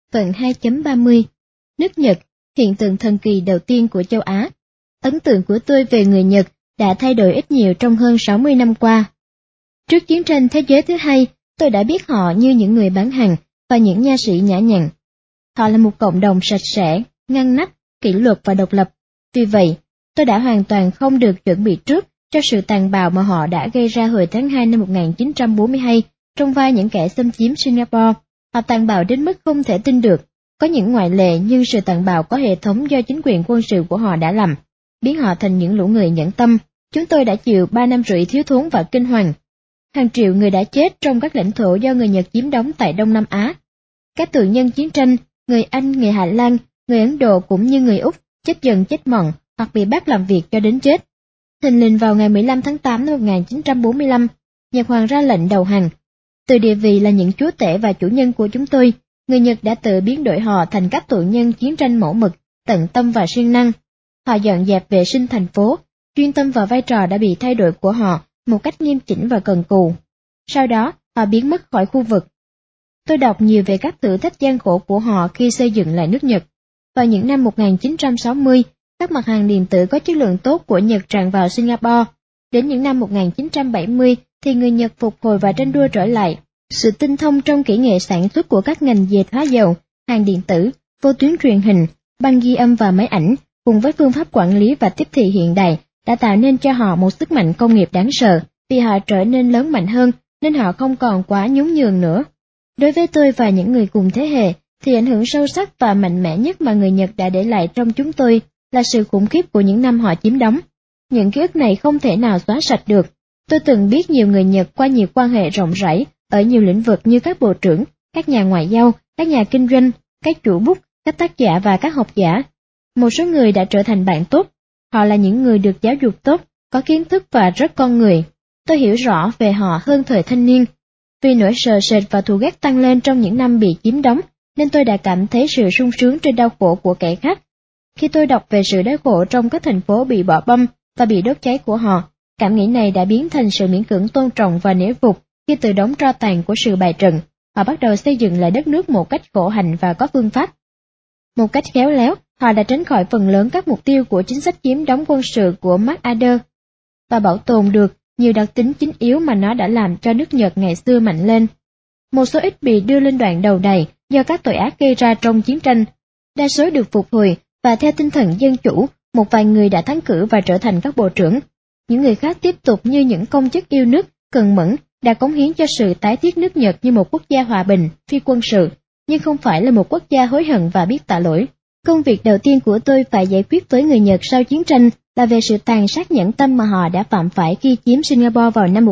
Phần 2.30 Nước Nhật, hiện tượng thần kỳ đầu tiên của châu Á. Ấn tượng của tôi về người Nhật đã thay đổi ít nhiều trong hơn 60 năm qua. Trước chiến tranh thế giới thứ hai, tôi đã biết họ như những người bán hàng và những nha sĩ nhã nhặn. Họ là một cộng đồng sạch sẽ, ngăn nắp, kỷ luật và độc lập. Vì vậy, tôi đã hoàn toàn không được chuẩn bị trước cho sự tàn bạo mà họ đã gây ra hồi tháng 2 năm 1942 trong vai những kẻ xâm chiếm Singapore. Họ tàn bạo đến mức không thể tin được. Có những ngoại lệ, nhưng sự tàn bạo có hệ thống do chính quyền quân sự của họ đã làm, biến họ thành những lũ người nhẫn tâm. Chúng tôi đã chịu 3 năm rưỡi thiếu thốn và kinh hoàng. Hàng triệu người đã chết trong các lãnh thổ do người Nhật chiếm đóng tại Đông Nam Á. Các tù nhân chiến tranh, người Anh, người Hà Lan, người Ấn Độ cũng như người Úc chết dần chết mòn hoặc bị bắt làm việc cho đến chết. Thình lình vào ngày 15 tháng 8 năm 1945, Nhật Hoàng ra lệnh đầu hàng. Từ địa vị là những chúa tể và chủ nhân của chúng tôi, người Nhật đã tự biến đổi họ thành các tù nhân chiến tranh mẫu mực, tận tâm và siêng năng. Họ dọn dẹp vệ sinh thành phố, chuyên tâm vào vai trò đã bị thay đổi của họ một cách nghiêm chỉnh và cần cù. Sau đó, họ biến mất khỏi khu vực. Tôi đọc nhiều về các thử thách gian khổ của họ khi xây dựng lại nước Nhật. Vào những năm 1960, các mặt hàng điện tử có chất lượng tốt của Nhật tràn vào Singapore. Đến những năm 1970 thì người Nhật phục hồi và tranh đua trở lại. Sự tinh thông trong kỹ nghệ sản xuất của các ngành dệt hóa dầu, hàng điện tử, vô tuyến truyền hình, băng ghi âm và máy ảnh, cùng với phương pháp quản lý và tiếp thị hiện đại, đã tạo nên cho họ một sức mạnh công nghiệp đáng sợ. Vì họ trở nên lớn mạnh hơn, nên họ không còn quá nhún nhường nữa. Đối với tôi và những người cùng thế hệ, thì ảnh hưởng sâu sắc và mạnh mẽ nhất mà người Nhật đã để lại trong chúng tôi là sự khủng khiếp của những năm họ chiếm đóng. Những ký ức này không thể nào xóa sạch được. Tôi từng biết nhiều người Nhật qua nhiều quan hệ rộng rãi ở nhiều lĩnh vực như các bộ trưởng, các nhà ngoại giao, các nhà kinh doanh, các chủ bút, các tác giả và các học giả. Một số người đã trở thành bạn tốt. Họ là những người được giáo dục tốt, có kiến thức và rất con người. Tôi hiểu rõ về họ hơn thời thanh niên. Vì nỗi sợ sệt và thù ghét tăng lên trong những năm bị chiếm đóng, nên tôi đã cảm thấy sự sung sướng trên đau khổ của kẻ khác. Khi tôi đọc về sự đau khổ trong các thành phố bị bỏ bom và bị đốt cháy của họ, cảm nghĩ này đã biến thành sự miễn cưỡng tôn trọng và nể phục khi từ đống tro tàn của sự bại trận, họ bắt đầu xây dựng lại đất nước một cách khổ hạnh và có phương pháp. Một cách khéo léo, họ đã tránh khỏi phần lớn các mục tiêu của chính sách chiếm đóng quân sự của MacArthur và bảo tồn được nhiều đặc tính chính yếu mà nó đã làm cho nước Nhật ngày xưa mạnh lên. Một số ít bị đưa lên đoạn đầu đày do các tội ác gây ra trong chiến tranh. Đa số được phục hồi và theo tinh thần dân chủ, một vài người đã thắng cử và trở thành các bộ trưởng. Những người khác tiếp tục như những công chức yêu nước, cần mẫn, đã cống hiến cho sự tái thiết nước Nhật như một quốc gia hòa bình, phi quân sự, nhưng không phải là một quốc gia hối hận và biết tạ lỗi. Công việc đầu tiên của tôi phải giải quyết với người Nhật sau chiến tranh là về sự tàn sát nhẫn tâm mà họ đã phạm phải khi chiếm Singapore vào năm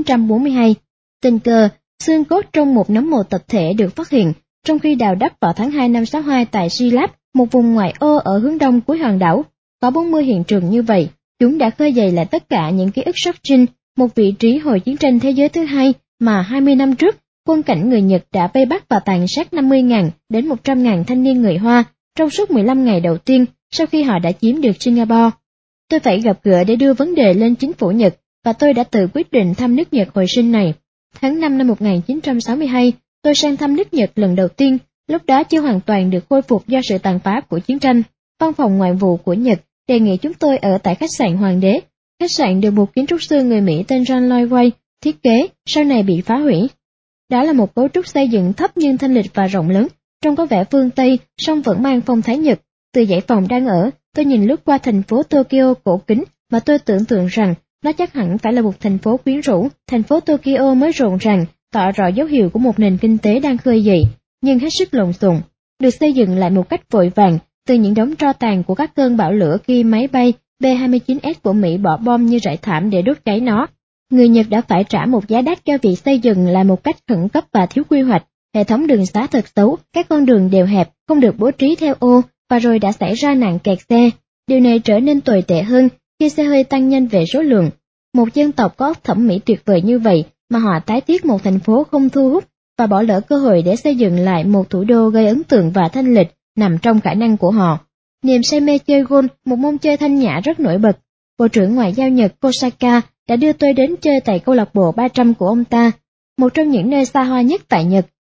1942. Tình cờ, xương cốt trong một nấm mồ tập thể được phát hiện trong khi đào đất vào tháng 2 năm 62 tại Silap, một vùng ngoại ô ở hướng đông cuối hòn đảo. Có 40 hiện trường như vậy, chúng đã khơi dậy lại tất cả những ký ức sắp sinh, một vị trí hồi chiến tranh thế giới thứ hai mà 20 năm trước, quân cảnh người Nhật đã vây bắt và tàn sát 50.000 đến 100.000 thanh niên người Hoa trong suốt 15 ngày đầu tiên sau khi họ đã chiếm được Singapore. Tôi phải gặp gỡ để đưa vấn đề lên chính phủ Nhật, và tôi đã tự quyết định thăm nước Nhật hồi sinh này. Tháng 5 năm 1962, tôi sang thăm nước Nhật lần đầu tiên, lúc đó chưa hoàn toàn được khôi phục do sự tàn phá của chiến tranh. Văn phòng ngoại vụ của Nhật đề nghị chúng tôi ở tại khách sạn Hoàng đế. Khách sạn được một kiến trúc sư người Mỹ tên John Lloyd Wright thiết kế, sau này bị phá hủy. Đó là một cấu trúc xây dựng thấp nhưng thanh lịch và rộng lớn, trông có vẻ phương Tây, song vẫn mang phong thái Nhật. Từ dãy phòng đang ở, tôi nhìn lướt qua thành phố Tokyo cổ kính và tôi tưởng tượng rằng nó chắc hẳn phải là một thành phố quyến rũ. Thành phố Tokyo mới rộn ràng, tỏ rõ dấu hiệu của một nền kinh tế đang khơi dậy, nhưng hết sức lộn xộn, được xây dựng lại một cách vội vàng từ những đống tro tàn của các cơn bão lửa khi máy bay B-29S của Mỹ bỏ bom như rải thảm để đốt cháy nó. Người Nhật đã phải trả một giá đắt cho việc xây dựng lại một cách khẩn cấp và thiếu quy hoạch. Hệ thống đường xá thật xấu, các con đường đều hẹp, không được bố trí theo ô, và rồi đã xảy ra nạn kẹt xe. Điều này trở nên tồi tệ hơn khi xe hơi tăng nhanh về số lượng. Một dân tộc có óc thẩm mỹ tuyệt vời như vậy mà họ tái thiết một thành phố không thu hút và bỏ lỡ cơ hội để xây dựng lại một thủ đô gây ấn tượng và thanh lịch nằm trong khả năng của họ. Niềm say mê chơi golf, một môn chơi thanh nhã rất nổi bật. Bộ trưởng Ngoại giao Nhật Kosaka đã đưa tôi đến chơi tại câu lạc bộ 300 của ông ta, một trong những nơi xa hoa nhất tại Nhật.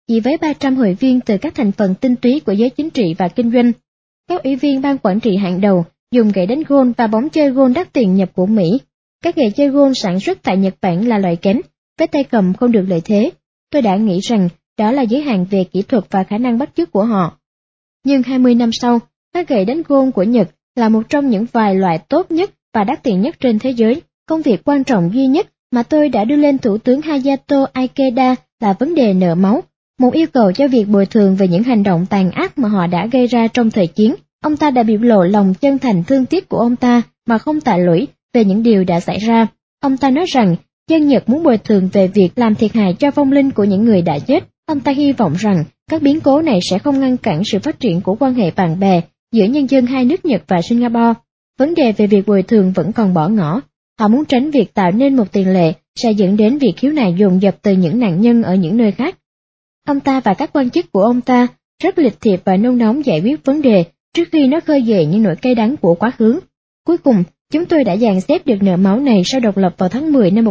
chỉ với 300 hội viên từ các thành phần tinh túy của giới chính trị và kinh doanh. Các ủy viên ban quản trị hàng đầu dùng gậy đánh gôn và bóng chơi gôn đắt tiền nhập của Mỹ. Các gậy chơi gôn sản xuất tại Nhật Bản là loại kém, với tay cầm không được lợi thế. Tôi đã nghĩ rằng đó là giới hạn về kỹ thuật và khả năng bắt chước của họ. Nhưng 20 năm sau, các gậy đánh gôn của Nhật là một trong những vài loại tốt nhất và đắt tiền nhất trên thế giới. Công việc quan trọng duy nhất mà tôi đã đưa lên Thủ tướng Hayato Ikeda là vấn đề nợ máu, một yêu cầu cho việc bồi thường về những hành động tàn ác mà họ đã gây ra trong thời chiến. Ông ta đã biểu lộ lòng chân thành thương tiếc của ông ta mà không tạ lỗi về những điều đã xảy ra. Ông ta nói rằng dân Nhật muốn bồi thường về việc làm thiệt hại cho vong linh của những người đã chết. Ông ta hy vọng rằng các biến cố này sẽ không ngăn cản sự phát triển của quan hệ bạn bè giữa nhân dân hai nước Nhật và Singapore. Vấn đề về việc bồi thường vẫn còn bỏ ngỏ. Họ muốn tránh việc tạo nên một tiền lệ sẽ dẫn đến việc khiếu nại dồn dập từ những nạn nhân ở những nơi khác. Ông ta và các quan chức của ông ta rất lịch thiệp và nôn nóng giải quyết vấn đề trước khi nó khơi dậy những nỗi cay đắng của quá khứ. Cuối cùng, chúng tôi đã dàn xếp được nợ máu này sau độc lập vào tháng 10 năm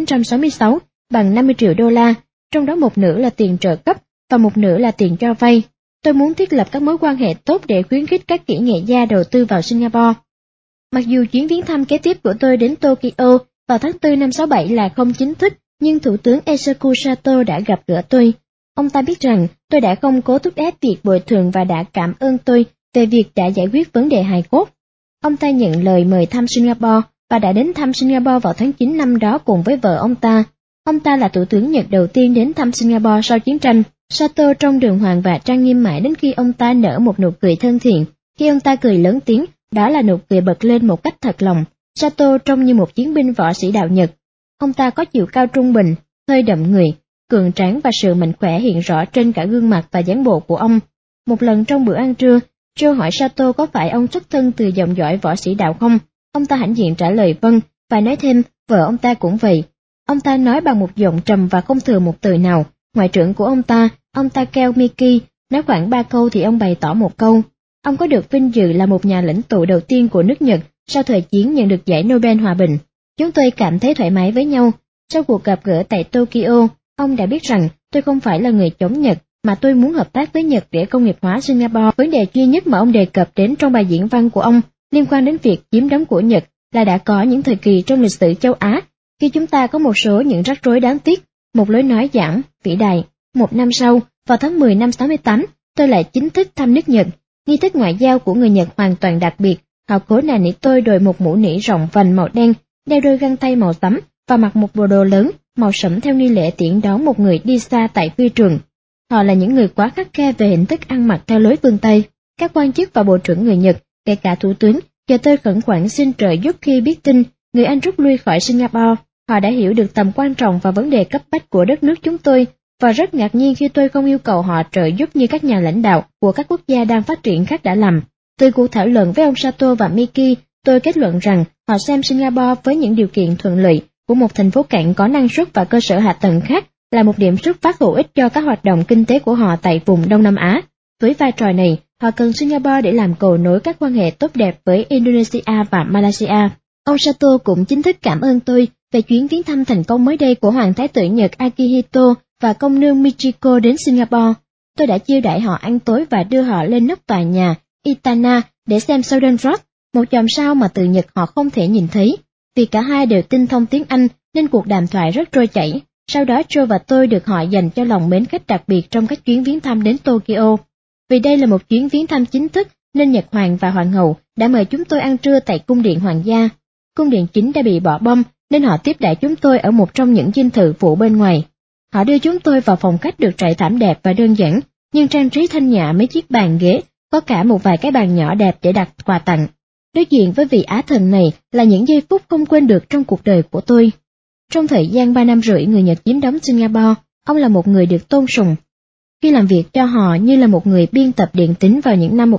1966 bằng 50 triệu đô la, trong đó một nửa là tiền trợ cấp và một nửa là tiền cho vay. Tôi muốn thiết lập các mối quan hệ tốt để khuyến khích các kỹ nghệ gia đầu tư vào Singapore. Mặc dù chuyến viếng thăm kế tiếp của tôi đến Tokyo vào tháng 4 năm 67 là không chính thức, nhưng Thủ tướng Eisaku Sato đã gặp gỡ tôi. Ông ta biết rằng tôi đã không cố thúc ép việc bồi thường và đã cảm ơn tôi về việc đã giải quyết vấn đề hài cốt. Ông ta nhận lời mời thăm Singapore và đã đến thăm Singapore vào tháng 9 năm đó cùng với vợ ông ta. Ông ta là thủ tướng Nhật đầu tiên đến thăm Singapore sau chiến tranh. Sato trông đường hoàng và trang nghiêm mãi đến khi ông ta nở một nụ cười thân thiện. Khi ông ta cười lớn tiếng, đó là nụ cười bật lên một cách thật lòng. Sato trông như một chiến binh võ sĩ đạo Nhật. Ông ta có chiều cao trung bình, hơi đậm người, cường tráng và sự mạnh khỏe hiện rõ trên cả gương mặt và dáng bộ của ông. Một lần trong bữa ăn trưa, Joe hỏi Sato có phải ông xuất thân từ dòng dõi võ sĩ đạo không? Ông ta hãnh diện trả lời vâng, và nói thêm, vợ ông ta cũng vậy. Ông ta nói bằng một giọng trầm và không thừa một từ nào. Ngoại trưởng của ông ta Keo Miki, nói khoảng 3 câu thì ông bày tỏ một câu. Ông có được vinh dự là một nhà lãnh tụ đầu tiên của nước Nhật sau thời chiến nhận được giải Nobel Hòa bình. Chúng tôi cảm thấy thoải mái với nhau. Sau cuộc gặp gỡ tại Tokyo, ông đã biết rằng tôi không phải là người chống Nhật, mà tôi muốn hợp tác với Nhật để công nghiệp hóa Singapore. Vấn đề duy nhất mà ông đề cập đến trong bài diễn văn của ông liên quan đến việc chiếm đóng của Nhật là đã có những thời kỳ trong lịch sử châu Á khi chúng ta có một số những rắc rối đáng tiếc, một lối nói giảng vĩ đại. Một năm sau, vào tháng 10 năm 68, tôi lại chính thức thăm nước Nhật. Nghi thức ngoại giao của người Nhật hoàn toàn đặc biệt. Họ cố nài nỉ tôi đội một mũ nỉ rộng vành màu đen, đeo đôi găng tay màu xám và mặc một bộ đồ lớn màu sẫm theo nghi lễ tiễn đón một người đi xa tại phi trường. Họ là những người quá khắt khe về hình thức ăn mặc theo lối phương Tây. Các quan chức và bộ trưởng người Nhật, kể cả thủ tướng, chờ tôi khẩn khoản xin trợ giúp khi biết tin người Anh rút lui khỏi Singapore. Họ đã hiểu được tầm quan trọng và vấn đề cấp bách của đất nước chúng tôi, và rất ngạc nhiên khi tôi không yêu cầu họ trợ giúp như các nhà lãnh đạo của các quốc gia đang phát triển khác đã làm. Từ cuộc thảo luận với ông Sato và Miki, tôi kết luận rằng họ xem Singapore với những điều kiện thuận lợi của một thành phố cảng có năng suất và cơ sở hạ tầng khác là một điểm xuất phát hữu ích cho các hoạt động kinh tế của họ tại vùng Đông Nam Á. Với vai trò này, họ cần Singapore để làm cầu nối các quan hệ tốt đẹp với Indonesia và Malaysia. Ông Sato cũng chính thức cảm ơn tôi về chuyến viếng thăm thành công mới đây của Hoàng thái tử Nhật Akihito và công nương Michiko đến Singapore. Tôi đã chiêu đãi họ ăn tối và đưa họ lên nóc tòa nhà Itana để xem Southern Rock, một chòm sao mà từ Nhật họ không thể nhìn thấy. Vì cả hai đều tinh thông tiếng Anh nên cuộc đàm thoại rất trôi chảy. Sau đó Joe và tôi được họ dành cho lòng mến khách đặc biệt trong các chuyến viếng thăm đến Tokyo. Vì đây là một chuyến viếng thăm chính thức nên Nhật Hoàng và Hoàng hậu đã mời chúng tôi ăn trưa tại cung điện hoàng gia. Cung điện chính đã bị bỏ bom nên họ tiếp đãi chúng tôi ở một trong những dinh thự phụ bên ngoài. Họ đưa chúng tôi vào phòng khách được trải thảm đẹp và đơn giản, nhưng trang trí thanh nhã mấy chiếc bàn ghế, có cả một vài cái bàn nhỏ đẹp để đặt quà tặng. Đối diện với vị Á thần này là những giây phút không quên được trong cuộc đời của tôi. Trong thời gian 3 năm rưỡi người Nhật chiếm đóng Singapore, ông là một người được tôn sùng. Khi làm việc cho họ như là một người biên tập điện tín vào những năm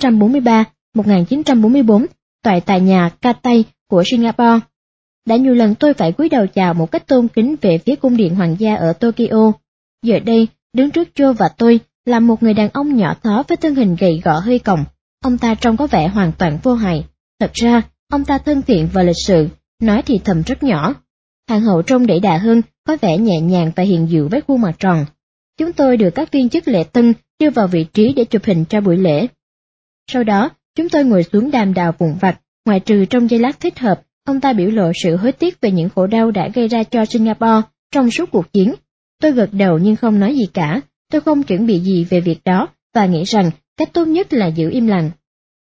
1943-1944, tại nhà Cathay của Singapore. Đã nhiều lần tôi phải cúi đầu chào một cách tôn kính về phía cung điện hoàng gia ở Tokyo. Giờ đây, đứng trước Joe và tôi là một người đàn ông nhỏ thó với thân hình gầy gò hơi còng. Ông ta trông có vẻ hoàn toàn vô hại. Thật ra, ông ta thân thiện và lịch sự, nói thì thầm rất nhỏ. Hoàng hậu trông đẩy đà hơn, có vẻ nhẹ nhàng và hiền dịu với khuôn mặt tròn. Chúng tôi được các viên chức lễ tân đưa vào vị trí để chụp hình cho buổi lễ. Sau đó, chúng tôi ngồi xuống đàm đạo vụn vặt, ngoại trừ trong giây lát thích hợp, ông ta biểu lộ sự hối tiếc về những khổ đau đã gây ra cho Singapore trong suốt cuộc chiến. Tôi gật đầu nhưng không nói gì cả, tôi không chuẩn bị gì về việc đó và nghĩ rằng cách tốt nhất là giữ im lặng.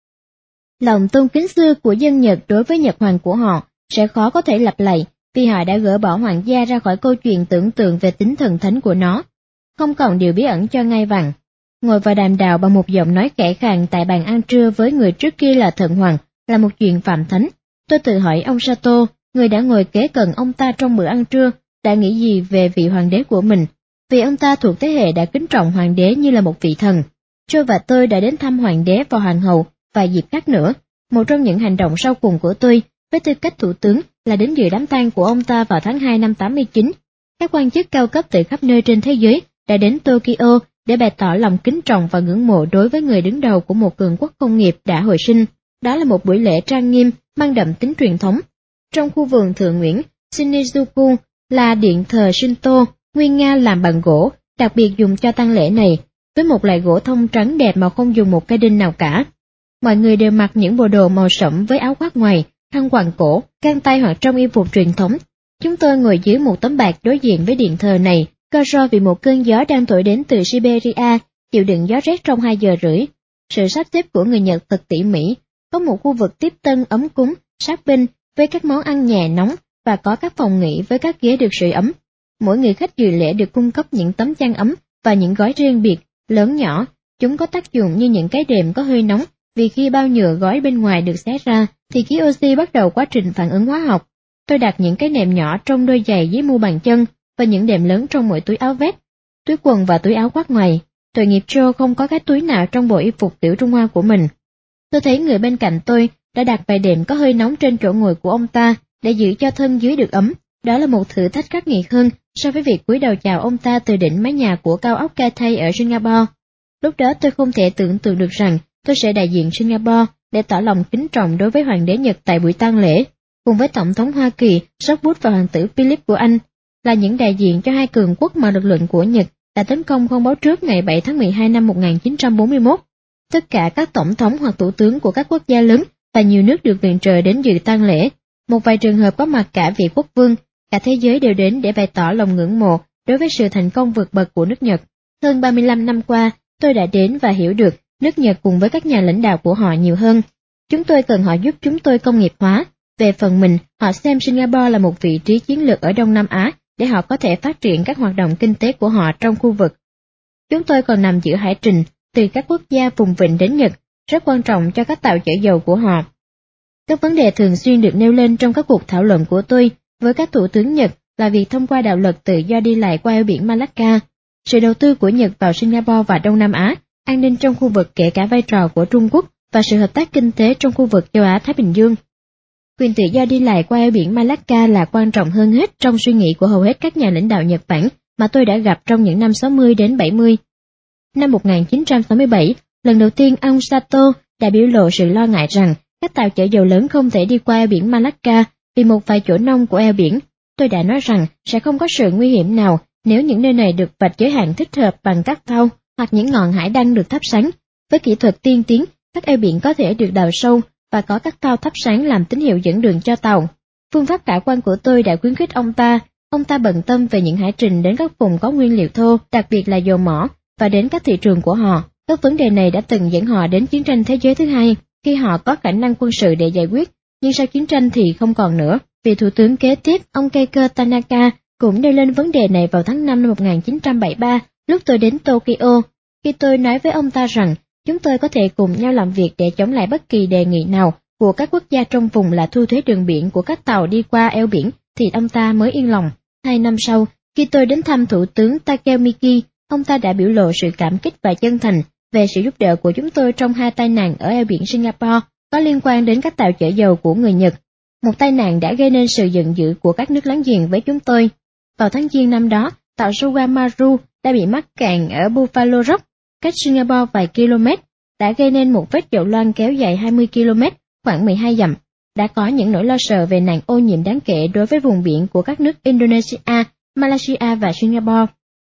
Lòng tôn kính xưa của dân Nhật đối với Nhật Hoàng của họ sẽ khó có thể lặp lại vì họ đã gỡ bỏ hoàng gia ra khỏi câu chuyện tưởng tượng về tính thần thánh của nó, không còn điều bí ẩn cho ngai vàng. Ngồi vào đàm đạo bằng một giọng nói khẽ khàng tại bàn ăn trưa với người trước kia là Thận Hoàng là một chuyện phạm thánh. Tôi tự hỏi ông Sato, người đã ngồi kế cận ông ta trong bữa ăn trưa, đã nghĩ gì về vị hoàng đế của mình, vì ông ta thuộc thế hệ đã kính trọng hoàng đế như là một vị thần. Joe và tôi đã đến thăm hoàng đế và hoàng hậu vài dịp khác nữa. Một trong những hành động sau cùng của tôi với tư cách thủ tướng là đến dự đám tang của ông ta vào tháng 2 năm 89. Các quan chức cao cấp từ khắp nơi trên thế giới đã đến Tokyo để bày tỏ lòng kính trọng và ngưỡng mộ đối với người đứng đầu của một cường quốc công nghiệp đã hồi sinh. Đó là một buổi lễ trang nghiêm, mang đậm tính truyền thống. Trong khu vườn Thượng Nguyễn, Shinjuku là điện thờ Shinto, nguyên Nga làm bằng gỗ, đặc biệt dùng cho tang lễ này, với một loại gỗ thông trắng đẹp mà không dùng một cây đinh nào cả. Mọi người đều mặc những bộ đồ màu sẫm với áo khoác ngoài, khăn quàng cổ, găng tay hoặc trong y phục truyền thống. Chúng tôi ngồi dưới một tấm bạt đối diện với điện thờ này, co ro vì một cơn gió đang thổi đến từ Siberia, chịu đựng gió rét trong 2 giờ rưỡi. Sự sắp xếp của người Nhật thật tỉ mỉ, có một khu vực tiếp tân ấm cúng, sát binh với các món ăn nhẹ nóng và có các phòng nghỉ với các ghế được sưởi ấm. Mỗi người khách dự lễ được cung cấp những tấm chăn ấm và những gói riêng biệt, lớn nhỏ. Chúng có tác dụng như những cái đệm có hơi nóng, vì khi bao nhựa gói bên ngoài được xé ra thì khí oxy bắt đầu quá trình phản ứng hóa học. Tôi đặt những cái nệm nhỏ trong đôi giày dưới mu bàn chân và những đệm lớn trong mỗi túi áo vest, túi quần và túi áo khoác ngoài. Tội nghiệp Joe không có cái túi nào trong bộ y phục tiểu Trung Hoa của mình. Tôi thấy người bên cạnh tôi đã đặt vài đệm có hơi nóng trên chỗ ngồi của ông ta để giữ cho thân dưới được ấm. Đó là một thử thách khắc nghiệt hơn so với việc cúi đầu chào ông ta từ đỉnh mái nhà của cao ốc Cathay ở Singapore. Lúc đó tôi không thể tưởng tượng được rằng tôi sẽ đại diện Singapore để tỏ lòng kính trọng đối với hoàng đế Nhật tại buổi tang lễ, cùng với tổng thống Hoa Kỳ, George và hoàng tử Philip của Anh, là những đại diện cho hai cường quốc mà lực lượng của Nhật đã tấn công không báo trước ngày 7 tháng 12 năm 1941. Tất cả các tổng thống hoặc thủ tướng của các quốc gia lớn và nhiều nước được viện trợ đến dự tang lễ. Một vài trường hợp có mặt cả vị quốc vương, cả thế giới đều đến để bày tỏ lòng ngưỡng mộ đối với sự thành công vượt bậc của nước Nhật. Hơn 35 năm qua, tôi đã đến và hiểu được nước Nhật cùng với các nhà lãnh đạo của họ nhiều hơn. Chúng tôi cần họ giúp chúng tôi công nghiệp hóa. Về phần mình, họ xem Singapore là một vị trí chiến lược ở Đông Nam Á để họ có thể phát triển các hoạt động kinh tế của họ trong khu vực. Chúng tôi còn nằm giữa hải trình, từ các quốc gia vùng vịnh đến Nhật, rất quan trọng cho các tàu chở dầu của họ. Các vấn đề thường xuyên được nêu lên trong các cuộc thảo luận của tôi với các thủ tướng Nhật là việc thông qua đạo luật tự do đi lại qua eo biển Malacca, sự đầu tư của Nhật vào Singapore và Đông Nam Á, an ninh trong khu vực kể cả vai trò của Trung Quốc và sự hợp tác kinh tế trong khu vực châu Á-Thái Bình Dương. Quyền tự do đi lại qua eo biển Malacca là quan trọng hơn hết trong suy nghĩ của hầu hết các nhà lãnh đạo Nhật Bản mà tôi đã gặp trong những năm 60 đến 70. Năm 1967, lần đầu tiên ông Sato đã biểu lộ sự lo ngại rằng các tàu chở dầu lớn không thể đi qua eo biển Malacca vì một vài chỗ nông của eo biển. Tôi đã nói rằng sẽ không có sự nguy hiểm nào nếu những nơi này được vạch giới hạn thích hợp bằng các phao hoặc những ngọn hải đăng được thắp sáng. Với kỹ thuật tiên tiến, các eo biển có thể được đào sâu và có các phao thắp sáng làm tín hiệu dẫn đường cho tàu. Phương pháp khả quan của tôi đã khuyến khích ông ta bận tâm về những hải trình đến các vùng có nguyên liệu thô, đặc biệt là dầu mỏ, và đến các thị trường của họ. Các vấn đề này đã từng dẫn họ đến chiến tranh thế giới thứ hai, khi họ có khả năng quân sự để giải quyết, nhưng sau chiến tranh thì không còn nữa. Vị thủ tướng kế tiếp, ông Keiko Tanaka, cũng nêu lên vấn đề này vào tháng 5 năm 1973, lúc tôi đến Tokyo. Khi tôi nói với ông ta rằng chúng tôi có thể cùng nhau làm việc để chống lại bất kỳ đề nghị nào của các quốc gia trong vùng là thu thuế đường biển của các tàu đi qua eo biển, thì ông ta mới yên lòng. 2 năm sau, khi tôi đến thăm Thủ tướng Takemiki, ông ta đã biểu lộ sự cảm kích và chân thành về sự giúp đỡ của chúng tôi trong 2 tai nạn ở eo biển Singapore có liên quan đến các tàu chở dầu của người Nhật. Một tai nạn đã gây nên sự giận dữ của các nước láng giềng với chúng tôi. Vào tháng Giêng năm đó, tàu Sugamaru đã bị mắc cạn ở Buffalo Rock, cách Singapore vài km, đã gây nên một vết dầu loang kéo dài 20 km, khoảng 12 dặm. Đã có những nỗi lo sợ về nạn ô nhiễm đáng kể đối với vùng biển của các nước Indonesia, Malaysia và Singapore.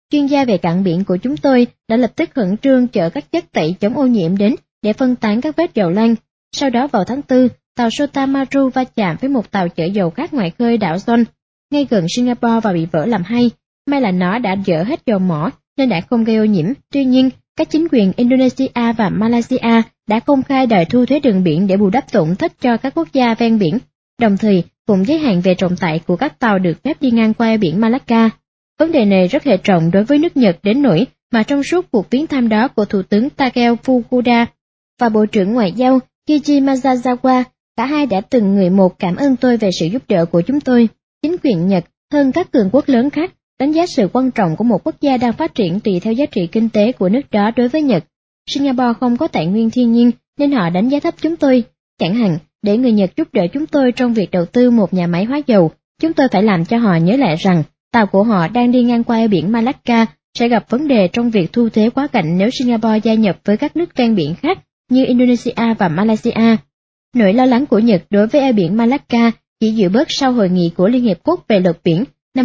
Chuyên gia về cảng biển của chúng tôi đã lập tức khẩn trương chở các chất tẩy chống ô nhiễm đến để phân tán các vết dầu loang. Sau đó vào tháng 4, tàu Sotamaru va chạm với một tàu chở dầu khác ngoài khơi đảo John, ngay gần Singapore và bị vỡ làm hai. May là nó đã dỡ hết dầu mỏ nên đã không gây ô nhiễm. Tuy nhiên, các chính quyền Indonesia và Malaysia đã công khai đòi thu thuế đường biển để bù đắp tổn thất cho các quốc gia ven biển, đồng thời cũng giới hạn về trọng tải của các tàu được phép đi ngang qua biển Malacca. Vấn đề này rất hệ trọng đối với nước Nhật đến nỗi mà trong suốt cuộc viếng thăm đó của Thủ tướng Takeo Fukuda và Bộ trưởng Ngoại giao Kiji Masazawa, cả hai đã từng người một cảm ơn tôi về sự giúp đỡ của chúng tôi. Chính quyền Nhật, hơn các cường quốc lớn khác, đánh giá sự quan trọng của một quốc gia đang phát triển tùy theo giá trị kinh tế của nước đó đối với Nhật. Singapore không có tài nguyên thiên nhiên nên họ đánh giá thấp chúng tôi. Chẳng hạn, để người Nhật giúp đỡ chúng tôi trong việc đầu tư một nhà máy hóa dầu, chúng tôi phải làm cho họ nhớ lại rằng tàu của họ đang đi ngang qua biển Malacca sẽ gặp vấn đề trong việc thu thuế quá cảnh nếu Singapore gia nhập với các nước ven biển khác như Indonesia và Malaysia. Nỗi lo lắng của Nhật đối với eo biển Malacca chỉ dịu bớt sau hội nghị của Liên Hiệp Quốc về luật biển năm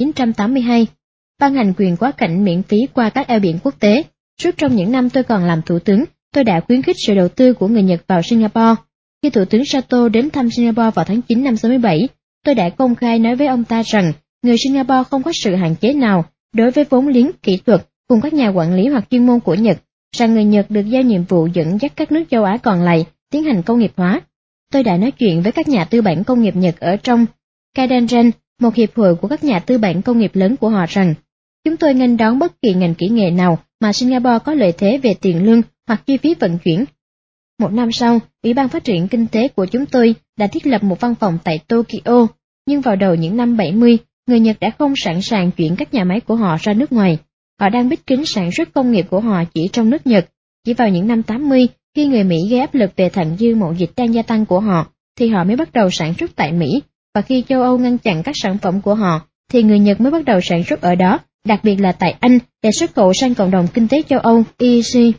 1982, ban hành quyền quá cảnh miễn phí qua các eo biển quốc tế. Suốt trong những năm tôi còn làm thủ tướng, tôi đã khuyến khích sự đầu tư của người Nhật vào Singapore. Khi Thủ tướng Sato đến thăm Singapore vào tháng 9 năm 67, tôi đã công khai nói với ông ta rằng người Singapore không có sự hạn chế nào đối với vốn liếng, kỹ thuật cùng các nhà quản lý hoặc chuyên môn của Nhật, rằng người Nhật được giao nhiệm vụ dẫn dắt các nước châu Á còn lại tiến hành công nghiệp hóa. Tôi đã nói chuyện với các nhà tư bản công nghiệp Nhật ở trong Kaidanren, một hiệp hội của các nhà tư bản công nghiệp lớn của họ rằng chúng tôi nghênh đón bất kỳ ngành kỹ nghệ nào mà Singapore có lợi thế về tiền lương hoặc chi phí vận chuyển. Một năm sau, Ủy ban Phát triển Kinh tế của chúng tôi đã thiết lập một văn phòng tại Tokyo, nhưng vào đầu những năm 70, người Nhật đã không sẵn sàng chuyển các nhà máy của họ ra nước ngoài. Họ đang bít kín sản xuất công nghiệp của họ chỉ trong nước Nhật. Chỉ vào những năm 80, khi người Mỹ gây áp lực về thặng dư mậu dịch đang gia tăng của họ, thì họ mới bắt đầu sản xuất tại Mỹ, và khi châu Âu ngăn chặn các sản phẩm của họ, thì người Nhật mới bắt đầu sản xuất ở đó, đặc biệt là tại Anh, để xuất khẩu sang cộng đồng kinh tế châu Âu, EEC.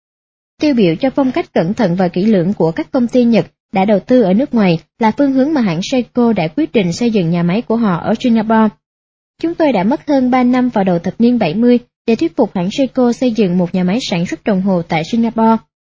Tiêu biểu cho phong cách cẩn thận và kỹ lưỡng của các công ty Nhật đã đầu tư ở nước ngoài là phương hướng mà hãng Seiko đã quyết định xây dựng nhà máy của họ ở Singapore. Chúng tôi đã mất hơn 3 năm vào đầu thập niên 70 để thuyết phục hãng Seiko xây dựng một nhà máy sản xuất đồng hồ tại Singapore.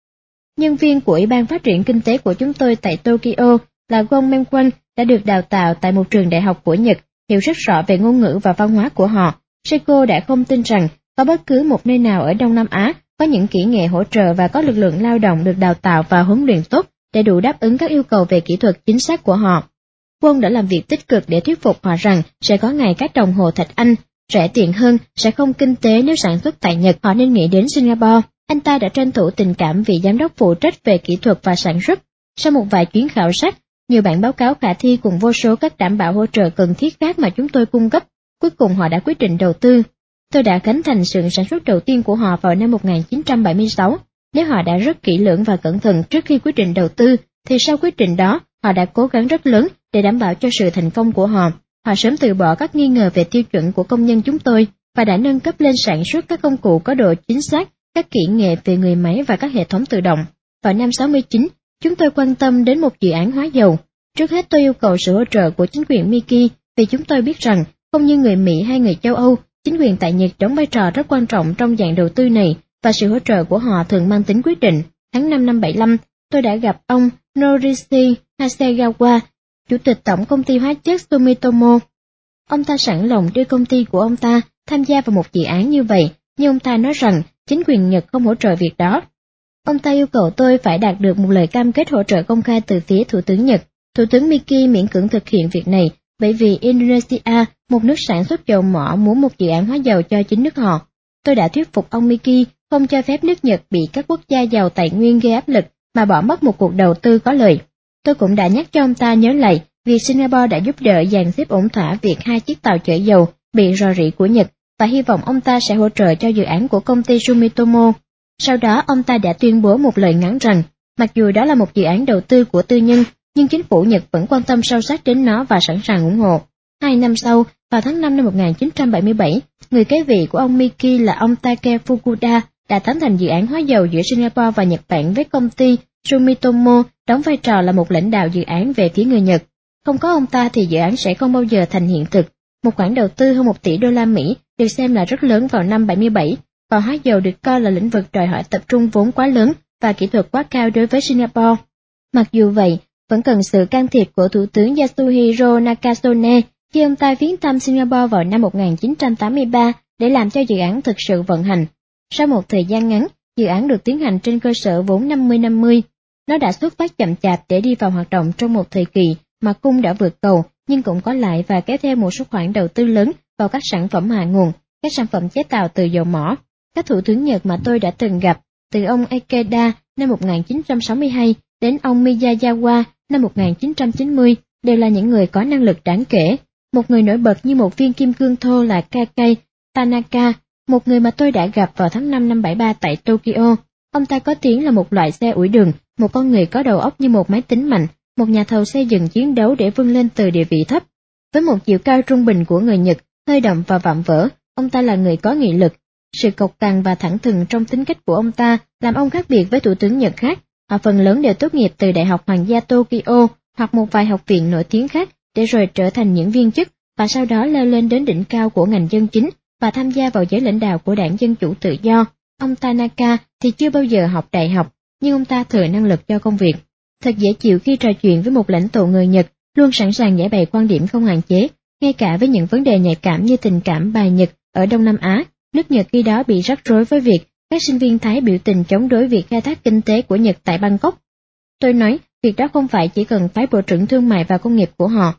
Nhân viên của Ủy ban Phát triển Kinh tế của chúng tôi tại Tokyo là Gon Menkwon đã được đào tạo tại một trường đại học của Nhật, hiểu rất rõ về ngôn ngữ và văn hóa của họ. Seiko đã không tin rằng có bất cứ một nơi nào ở Đông Nam Á có những kỹ nghệ hỗ trợ và có lực lượng lao động được đào tạo và huấn luyện tốt để đủ đáp ứng các yêu cầu về kỹ thuật chính xác của họ. Quân đã làm việc tích cực để thuyết phục họ rằng sẽ có ngày các đồng hồ thạch anh rẻ tiền hơn, sẽ không kinh tế nếu sản xuất tại Nhật, họ nên nghĩ đến Singapore. Anh ta đã tranh thủ tình cảm vị giám đốc phụ trách về kỹ thuật và sản xuất. Sau một vài chuyến khảo sát, nhiều bản báo cáo khả thi cùng vô số các đảm bảo hỗ trợ cần thiết khác mà chúng tôi cung cấp, cuối cùng họ đã quyết định đầu tư. Tôi đã khánh thành xưởng sản xuất đầu tiên của họ vào năm 1976. Nếu họ đã rất kỹ lưỡng và cẩn thận trước khi quyết định đầu tư, thì sau quyết định đó, họ đã cố gắng rất lớn để đảm bảo cho sự thành công của họ. Họ sớm từ bỏ các nghi ngờ về tiêu chuẩn của công nhân chúng tôi và đã nâng cấp lên sản xuất các công cụ có độ chính xác, các kỹ nghệ về người máy và các hệ thống tự động. Vào năm 69, chúng tôi quan tâm đến một dự án hóa dầu. Trước hết tôi yêu cầu sự hỗ trợ của chính quyền Miki vì chúng tôi biết rằng không như người Mỹ hay người châu Âu, chính quyền tại Nhật đóng vai trò rất quan trọng trong dạng đầu tư này và sự hỗ trợ của họ thường mang tính quyết định. Tháng 5 năm 75, tôi đã gặp ông Norishi Hasegawa, chủ tịch tổng công ty hóa chất Sumitomo. Ông ta sẵn lòng đưa công ty của ông ta tham gia vào một dự án như vậy, nhưng ông ta nói rằng chính quyền Nhật không hỗ trợ việc đó. Ông ta yêu cầu tôi phải đạt được một lời cam kết hỗ trợ công khai từ phía Thủ tướng Nhật. Thủ tướng Miki miễn cưỡng thực hiện việc này bởi vì Indonesia, một nước sản xuất dầu mỏ, muốn một dự án hóa dầu cho chính nước họ. Tôi đã thuyết phục ông Miki không cho phép nước Nhật bị các quốc gia giàu tài nguyên gây áp lực mà bỏ mất một cuộc đầu tư có lợi. Tôi cũng đã nhắc cho ông ta nhớ lại việc Singapore đã giúp đỡ dàn xếp ổn thỏa việc 2 chiếc tàu chở dầu bị rò rỉ của Nhật và hy vọng ông ta sẽ hỗ trợ cho dự án của công ty Sumitomo. Sau đó ông ta đã tuyên bố một lời ngắn rằng, mặc dù đó là một dự án đầu tư của tư nhân, nhưng chính phủ Nhật vẫn quan tâm sâu sắc đến nó và sẵn sàng ủng hộ. 2 năm sau, vào tháng 5 năm 1977, người kế vị của ông Miki là ông Takeo Fukuda đã tán thành dự án hóa dầu giữa Singapore và Nhật Bản với công ty Sumitomo, đóng vai trò là một lãnh đạo dự án về phía người Nhật. Không có ông ta thì dự án sẽ không bao giờ thành hiện thực. Một khoản đầu tư hơn 1 tỷ đô la Mỹ được xem là rất lớn vào năm 77, và hóa dầu được coi là lĩnh vực đòi hỏi tập trung vốn quá lớn và kỹ thuật quá cao đối với Singapore. Mặc dù vậy, vẫn cần sự can thiệp của Thủ tướng Yasuhiro Nakasone khi ông ta viếng thăm Singapore vào năm 1983 để làm cho dự án thực sự vận hành. Sau một thời gian ngắn, dự án được tiến hành trên cơ sở vốn 50-50. Nó đã xuất phát chậm chạp để đi vào hoạt động trong một thời kỳ mà cung đã vượt cầu, nhưng cũng có lại và kéo theo một số khoản đầu tư lớn vào các sản phẩm hạ nguồn, các sản phẩm chế tạo từ dầu mỏ. Các thủ tướng Nhật mà tôi đã từng gặp, từ ông Ikeda năm 1962 đến ông Miyazawa năm 1990, đều là những người có năng lực đáng kể. Một người nổi bật như một viên kim cương thô là Kakai Tanaka, một người mà tôi đã gặp vào tháng 5 năm 73 tại Tokyo. Ông ta có tiếng là một loại xe ủi đường, một con người có đầu óc như một máy tính mạnh, một nhà thầu xây dựng chiến đấu để vươn lên từ địa vị thấp. Với một chiều cao trung bình của người Nhật, hơi đậm và vạm vỡ, ông ta là người có nghị lực. Sự cộc cằn và thẳng thừng trong tính cách của ông ta làm ông khác biệt với thủ tướng Nhật khác. Họ phần lớn đều tốt nghiệp từ Đại học Hoàng gia Tokyo hoặc một vài học viện nổi tiếng khác để rồi trở thành những viên chức và sau đó leo lên đến đỉnh cao của ngành dân chính và tham gia vào giới lãnh đạo của Đảng Dân Chủ Tự Do. Ông Tanaka thì chưa bao giờ học đại học, nhưng ông ta thừa năng lực cho công việc. Thật dễ chịu khi trò chuyện với một lãnh tụ người Nhật, luôn sẵn sàng giải bày quan điểm không hạn chế, ngay cả với những vấn đề nhạy cảm như tình cảm bài Nhật ở Đông Nam Á. Nước Nhật khi đó bị rắc rối với việc các sinh viên Thái biểu tình chống đối việc khai thác kinh tế của Nhật tại Bangkok. Tôi nói, việc đó không phải chỉ cần phái Bộ trưởng Thương mại và Công nghiệp của họ.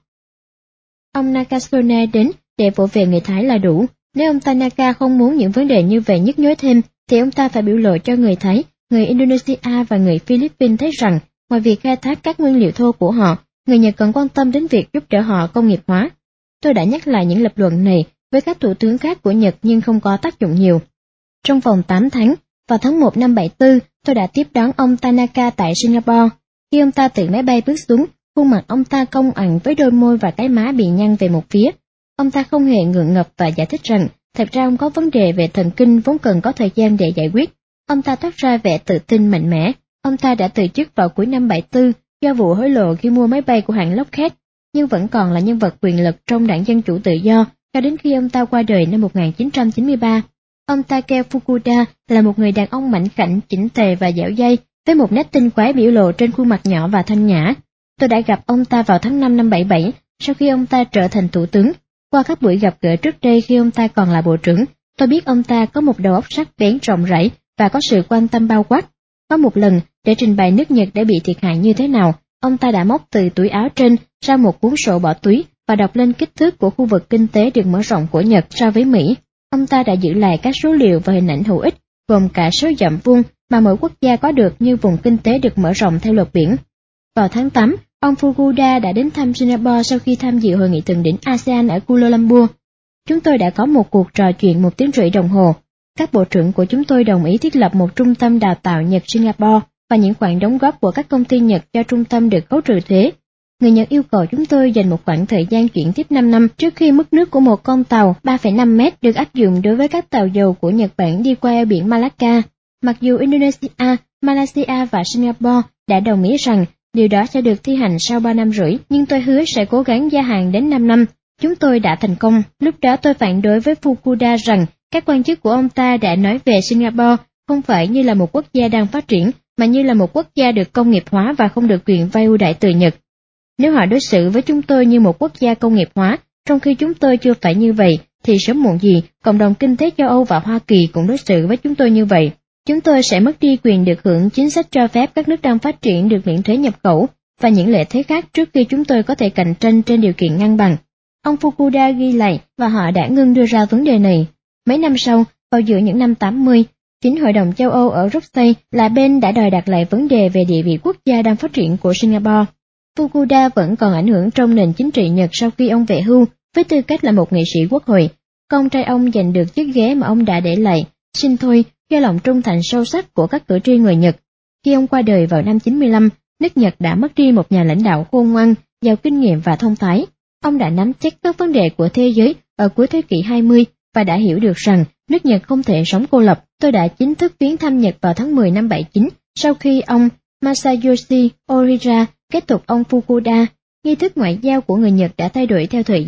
Ông Nakasone đến để vỗ về người Thái là đủ. Nếu ông Tanaka không muốn những vấn đề như vậy nhức nhối thêm, thì ông ta phải biểu lộ cho người Thái, người Indonesia và người Philippines thấy rằng, ngoài việc khai thác các nguyên liệu thô của họ, người Nhật cần quan tâm đến việc giúp đỡ họ công nghiệp hóa. Tôi đã nhắc lại những lập luận này với các thủ tướng khác của Nhật nhưng không có tác dụng nhiều. Trong vòng 8 tháng, vào tháng 1 năm 74, tôi đã tiếp đón ông Tanaka tại Singapore. Khi ông ta từ máy bay bước xuống, khuôn mặt ông ta cong ẳn với đôi môi và cái má bị nhăn về một phía. Ông ta không hề ngượng ngập và giải thích rằng, thật ra ông có vấn đề về thần kinh vốn cần có thời gian để giải quyết. Ông ta toát ra vẻ tự tin mạnh mẽ. Ông ta đã từ chức vào cuối năm 74 do vụ hối lộ khi mua máy bay của hãng Lockheed, nhưng vẫn còn là nhân vật quyền lực trong Đảng Dân Chủ Tự Do cho đến khi ông ta qua đời năm 1993. Ông Takeo Fukuda là một người đàn ông mảnh khảnh, chỉnh tề và dẻo dai, với một nét tinh quái biểu lộ trên khuôn mặt nhỏ và thanh nhã. Tôi đã gặp ông ta vào tháng 5 năm 77, sau khi ông ta trở thành thủ tướng. Qua các buổi gặp gỡ trước đây khi ông ta còn là bộ trưởng, tôi biết ông ta có một đầu óc sắc bén rộng rãi và có sự quan tâm bao quát. Có một lần, để trình bày nước Nhật đã bị thiệt hại như thế nào, ông ta đã móc từ túi áo trên ra một cuốn sổ bỏ túi và đọc lên kích thước của khu vực kinh tế được mở rộng của Nhật so với Mỹ. Ông ta đã giữ lại các số liệu và hình ảnh hữu ích, gồm cả số dặm vuông mà mỗi quốc gia có được như vùng kinh tế được mở rộng theo luật biển. Vào tháng 8, ông Fukuda đã đến thăm Singapore sau khi tham dự hội nghị thượng đỉnh ASEAN ở Kuala Lumpur. Chúng tôi đã có một cuộc trò chuyện 1 tiếng rưỡi đồng hồ. Các bộ trưởng của chúng tôi đồng ý thiết lập một trung tâm đào tạo Nhật-Singapore và những khoản đóng góp của các công ty Nhật cho trung tâm được khấu trừ thuế. Người Nhật yêu cầu chúng tôi dành một khoảng thời gian chuyển tiếp 5 năm trước khi mức nước của một con tàu 3,5 mét được áp dụng đối với các tàu dầu của Nhật Bản đi qua eo biển Malacca. Mặc dù Indonesia, Malaysia và Singapore đã đồng ý rằng điều đó sẽ được thi hành sau 3 năm rưỡi, nhưng tôi hứa sẽ cố gắng gia hạn đến 5 năm. Chúng tôi đã thành công. Lúc đó tôi phản đối với Fukuda rằng các quan chức của ông ta đã nói về Singapore không phải như là một quốc gia đang phát triển, mà như là một quốc gia được công nghiệp hóa và không được quyền vay ưu đãi từ Nhật. Nếu họ đối xử với chúng tôi như một quốc gia công nghiệp hóa, trong khi chúng tôi chưa phải như vậy, thì sớm muộn gì, cộng đồng kinh tế châu Âu và Hoa Kỳ cũng đối xử với chúng tôi như vậy. Chúng tôi sẽ mất đi quyền được hưởng chính sách cho phép các nước đang phát triển được miễn thuế nhập khẩu và những lợi thế khác trước khi chúng tôi có thể cạnh tranh trên điều kiện ngang bằng. Ông Fukuda ghi lại và họ đã ngưng đưa ra vấn đề này. Mấy năm sau, vào giữa những năm 80, chính Hội đồng châu Âu ở Bruxelles là bên đã đòi đặt lại vấn đề về địa vị quốc gia đang phát triển của Singapore. Fukuda vẫn còn ảnh hưởng trong nền chính trị Nhật sau khi ông về hưu với tư cách là một nghị sĩ quốc hội. Con trai ông giành được chiếc ghế mà ông đã để lại, xin thôi, do lòng trung thành sâu sắc của các cử tri người Nhật. Khi ông qua đời vào năm 95, nước Nhật đã mất đi một nhà lãnh đạo khôn ngoan, giàu kinh nghiệm và thông thái. Ông đã nắm chắc các vấn đề của thế giới ở cuối thế kỷ 20 và đã hiểu được rằng nước Nhật không thể sống cô lập. Tôi đã chính thức viếng thăm Nhật vào tháng 10 năm 79, sau khi ông Masayoshi Orira kết thúc ông Fukuda. Nghi thức ngoại giao của người Nhật đã thay đổi theo thời gian.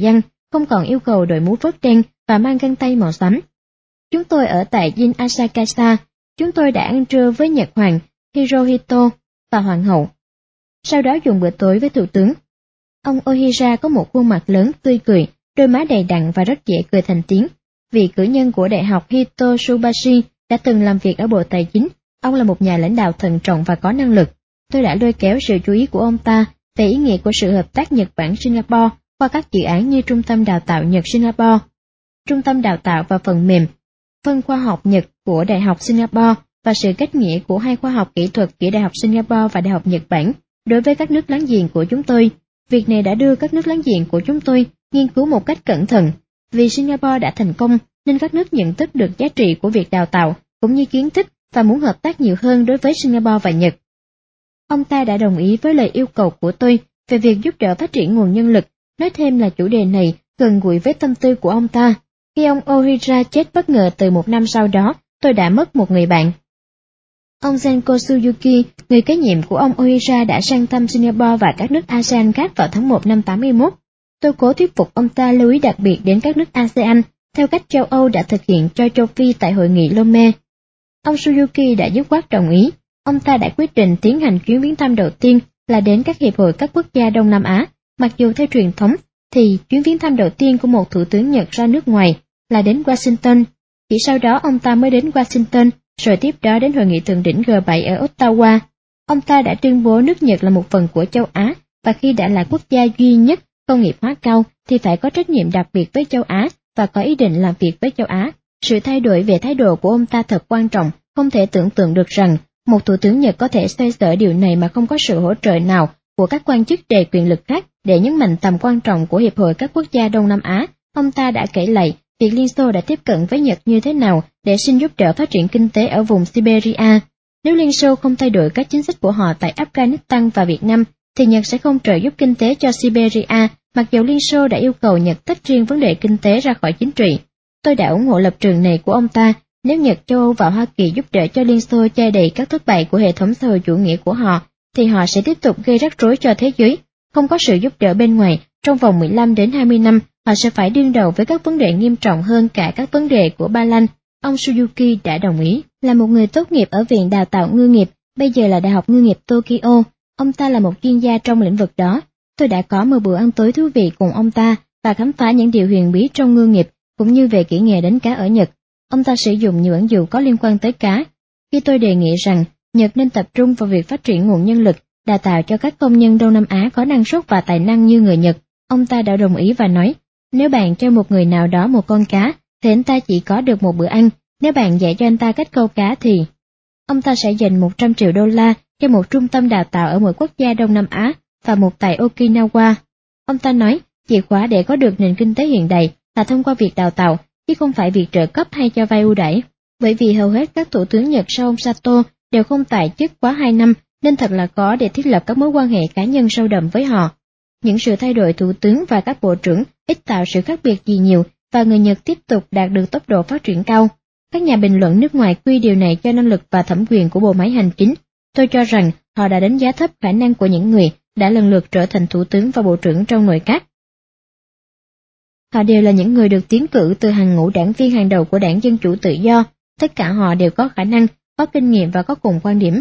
không còn yêu cầu đội mũ vớt đen và mang găng tay màu xám. Chúng tôi ở tại Jin Asakasa, chúng tôi đã ăn trưa với Nhật Hoàng, Hirohito và Hoàng hậu. Sau đó dùng bữa tối với Thủ tướng. Ông Ohira có một khuôn mặt lớn tươi cười, đôi má đầy đặn và rất dễ cười thành tiếng. Vị cử nhân của Đại học Hitotsubashi đã từng làm việc ở Bộ Tài chính, ông là một nhà lãnh đạo thận trọng và có năng lực. Tôi đã lôi kéo sự chú ý của ông ta về ý nghĩa của sự hợp tác Nhật Bản-Singapore qua các dự án như Trung tâm Đào tạo Nhật-Singapore, Trung tâm Đào tạo và Phần mềm, Phân khoa học Nhật của Đại học Singapore và sự kết nghĩa của hai khoa học kỹ thuật giữa Đại học Singapore và Đại học Nhật Bản đối với các nước láng giềng của chúng tôi. Việc này đã đưa các nước láng giềng của chúng tôi nghiên cứu một cách cẩn thận. Vì Singapore đã thành công nên các nước nhận thức được giá trị của việc đào tạo cũng như kiến thức và muốn hợp tác nhiều hơn đối với Singapore và Nhật. Ông ta đã đồng ý với lời yêu cầu của tôi về việc giúp đỡ phát triển nguồn nhân lực, nói thêm là chủ đề này gần gũi với tâm tư của ông ta. Khi ông Ohira chết bất ngờ từ một năm sau đó, tôi đã mất một người bạn. Ông Zenko Suzuki, người kế nhiệm của ông Ohira đã sang thăm Singapore và các nước ASEAN khác vào tháng 1 năm 81. Tôi cố thuyết phục ông ta lưu ý đặc biệt đến các nước ASEAN, theo cách châu Âu đã thực hiện cho châu Phi tại hội nghị Lomé. Ông Suzuki đã dứt khoát đồng ý. Ông ta đã quyết định tiến hành chuyến viếng thăm đầu tiên là đến các hiệp hội các quốc gia Đông Nam Á. Mặc dù theo truyền thống thì chuyến viếng thăm đầu tiên của một thủ tướng Nhật ra nước ngoài là đến Washington. Chỉ sau đó ông ta mới đến Washington, rồi tiếp đó đến hội nghị thượng đỉnh G7 ở Ottawa. Ông ta đã tuyên bố nước Nhật là một phần của châu Á, và khi đã là quốc gia duy nhất công nghiệp hóa cao thì phải có trách nhiệm đặc biệt với châu Á và có ý định làm việc với châu Á. Sự thay đổi về thái độ của ông ta thật quan trọng, không thể tưởng tượng được rằng một thủ tướng Nhật có thể xoay sở điều này mà không có sự hỗ trợ nào của các quan chức đầy quyền lực khác. Để nhấn mạnh tầm quan trọng của Hiệp hội các quốc gia Đông Nam Á, ông ta đã kể lại việc Liên Xô đã tiếp cận với Nhật như thế nào để xin giúp đỡ phát triển kinh tế ở vùng Siberia. Nếu Liên Xô không thay đổi các chính sách của họ tại Afghanistan và Việt Nam, thì Nhật sẽ không trợ giúp kinh tế cho Siberia, mặc dù Liên Xô đã yêu cầu Nhật tách riêng vấn đề kinh tế ra khỏi chính trị. Tôi đã ủng hộ lập trường này của ông ta. Nếu Nhật, châu Âu và Hoa Kỳ giúp đỡ cho Liên Xô che đậy các thất bại của hệ thống xã hội chủ nghĩa của họ, thì họ sẽ tiếp tục gây rắc rối cho thế giới. Không có sự giúp đỡ bên ngoài, trong vòng 15 đến 20 năm, họ sẽ phải đương đầu với các vấn đề nghiêm trọng hơn cả các vấn đề của Ba Lan. Ông Suzuki đã đồng ý. Là một người tốt nghiệp ở Viện Đào tạo Ngư nghiệp, bây giờ là Đại học Ngư nghiệp Tokyo, ông ta là một chuyên gia trong lĩnh vực đó. Tôi đã có một bữa ăn tối thú vị cùng ông ta và khám phá những điều huyền bí trong ngư nghiệp, cũng như về kỹ nghệ đánh cá ở Nhật. Ông ta sử dụng nhiều ẩn dụ có liên quan tới cá. Khi tôi đề nghị rằng Nhật nên tập trung vào việc phát triển nguồn nhân lực, đào tạo cho các công nhân Đông Nam Á có năng suất và tài năng như người Nhật, ông ta đã đồng ý và nói, nếu bạn cho một người nào đó một con cá, thì anh ta chỉ có được một bữa ăn. Nếu bạn dạy cho anh ta cách câu cá thì ông ta sẽ dành 100 triệu đô la cho một trung tâm đào tạo ở một quốc gia Đông Nam Á và một tại Okinawa. Ông ta nói, chìa khóa để có được nền kinh tế hiện đại là thông qua việc đào tạo, chứ không phải việc trợ cấp hay cho vay ưu đãi. Bởi vì hầu hết các thủ tướng Nhật sau ông Sato đều không tại chức quá 2 năm, nên thật là khó để thiết lập các mối quan hệ cá nhân sâu đậm với họ. Những sự thay đổi thủ tướng và các bộ trưởng ít tạo sự khác biệt gì nhiều, và người Nhật tiếp tục đạt được tốc độ phát triển cao. Các nhà bình luận nước ngoài quy điều này cho năng lực và thẩm quyền của bộ máy hành chính. Tôi cho rằng họ đã đánh giá thấp khả năng của những người đã lần lượt trở thành thủ tướng và bộ trưởng trong nội các. Họ đều là những người được tiến cử từ hàng ngũ đảng viên hàng đầu của Đảng Dân Chủ Tự Do. Tất cả họ đều có khả năng, có kinh nghiệm và có cùng quan điểm.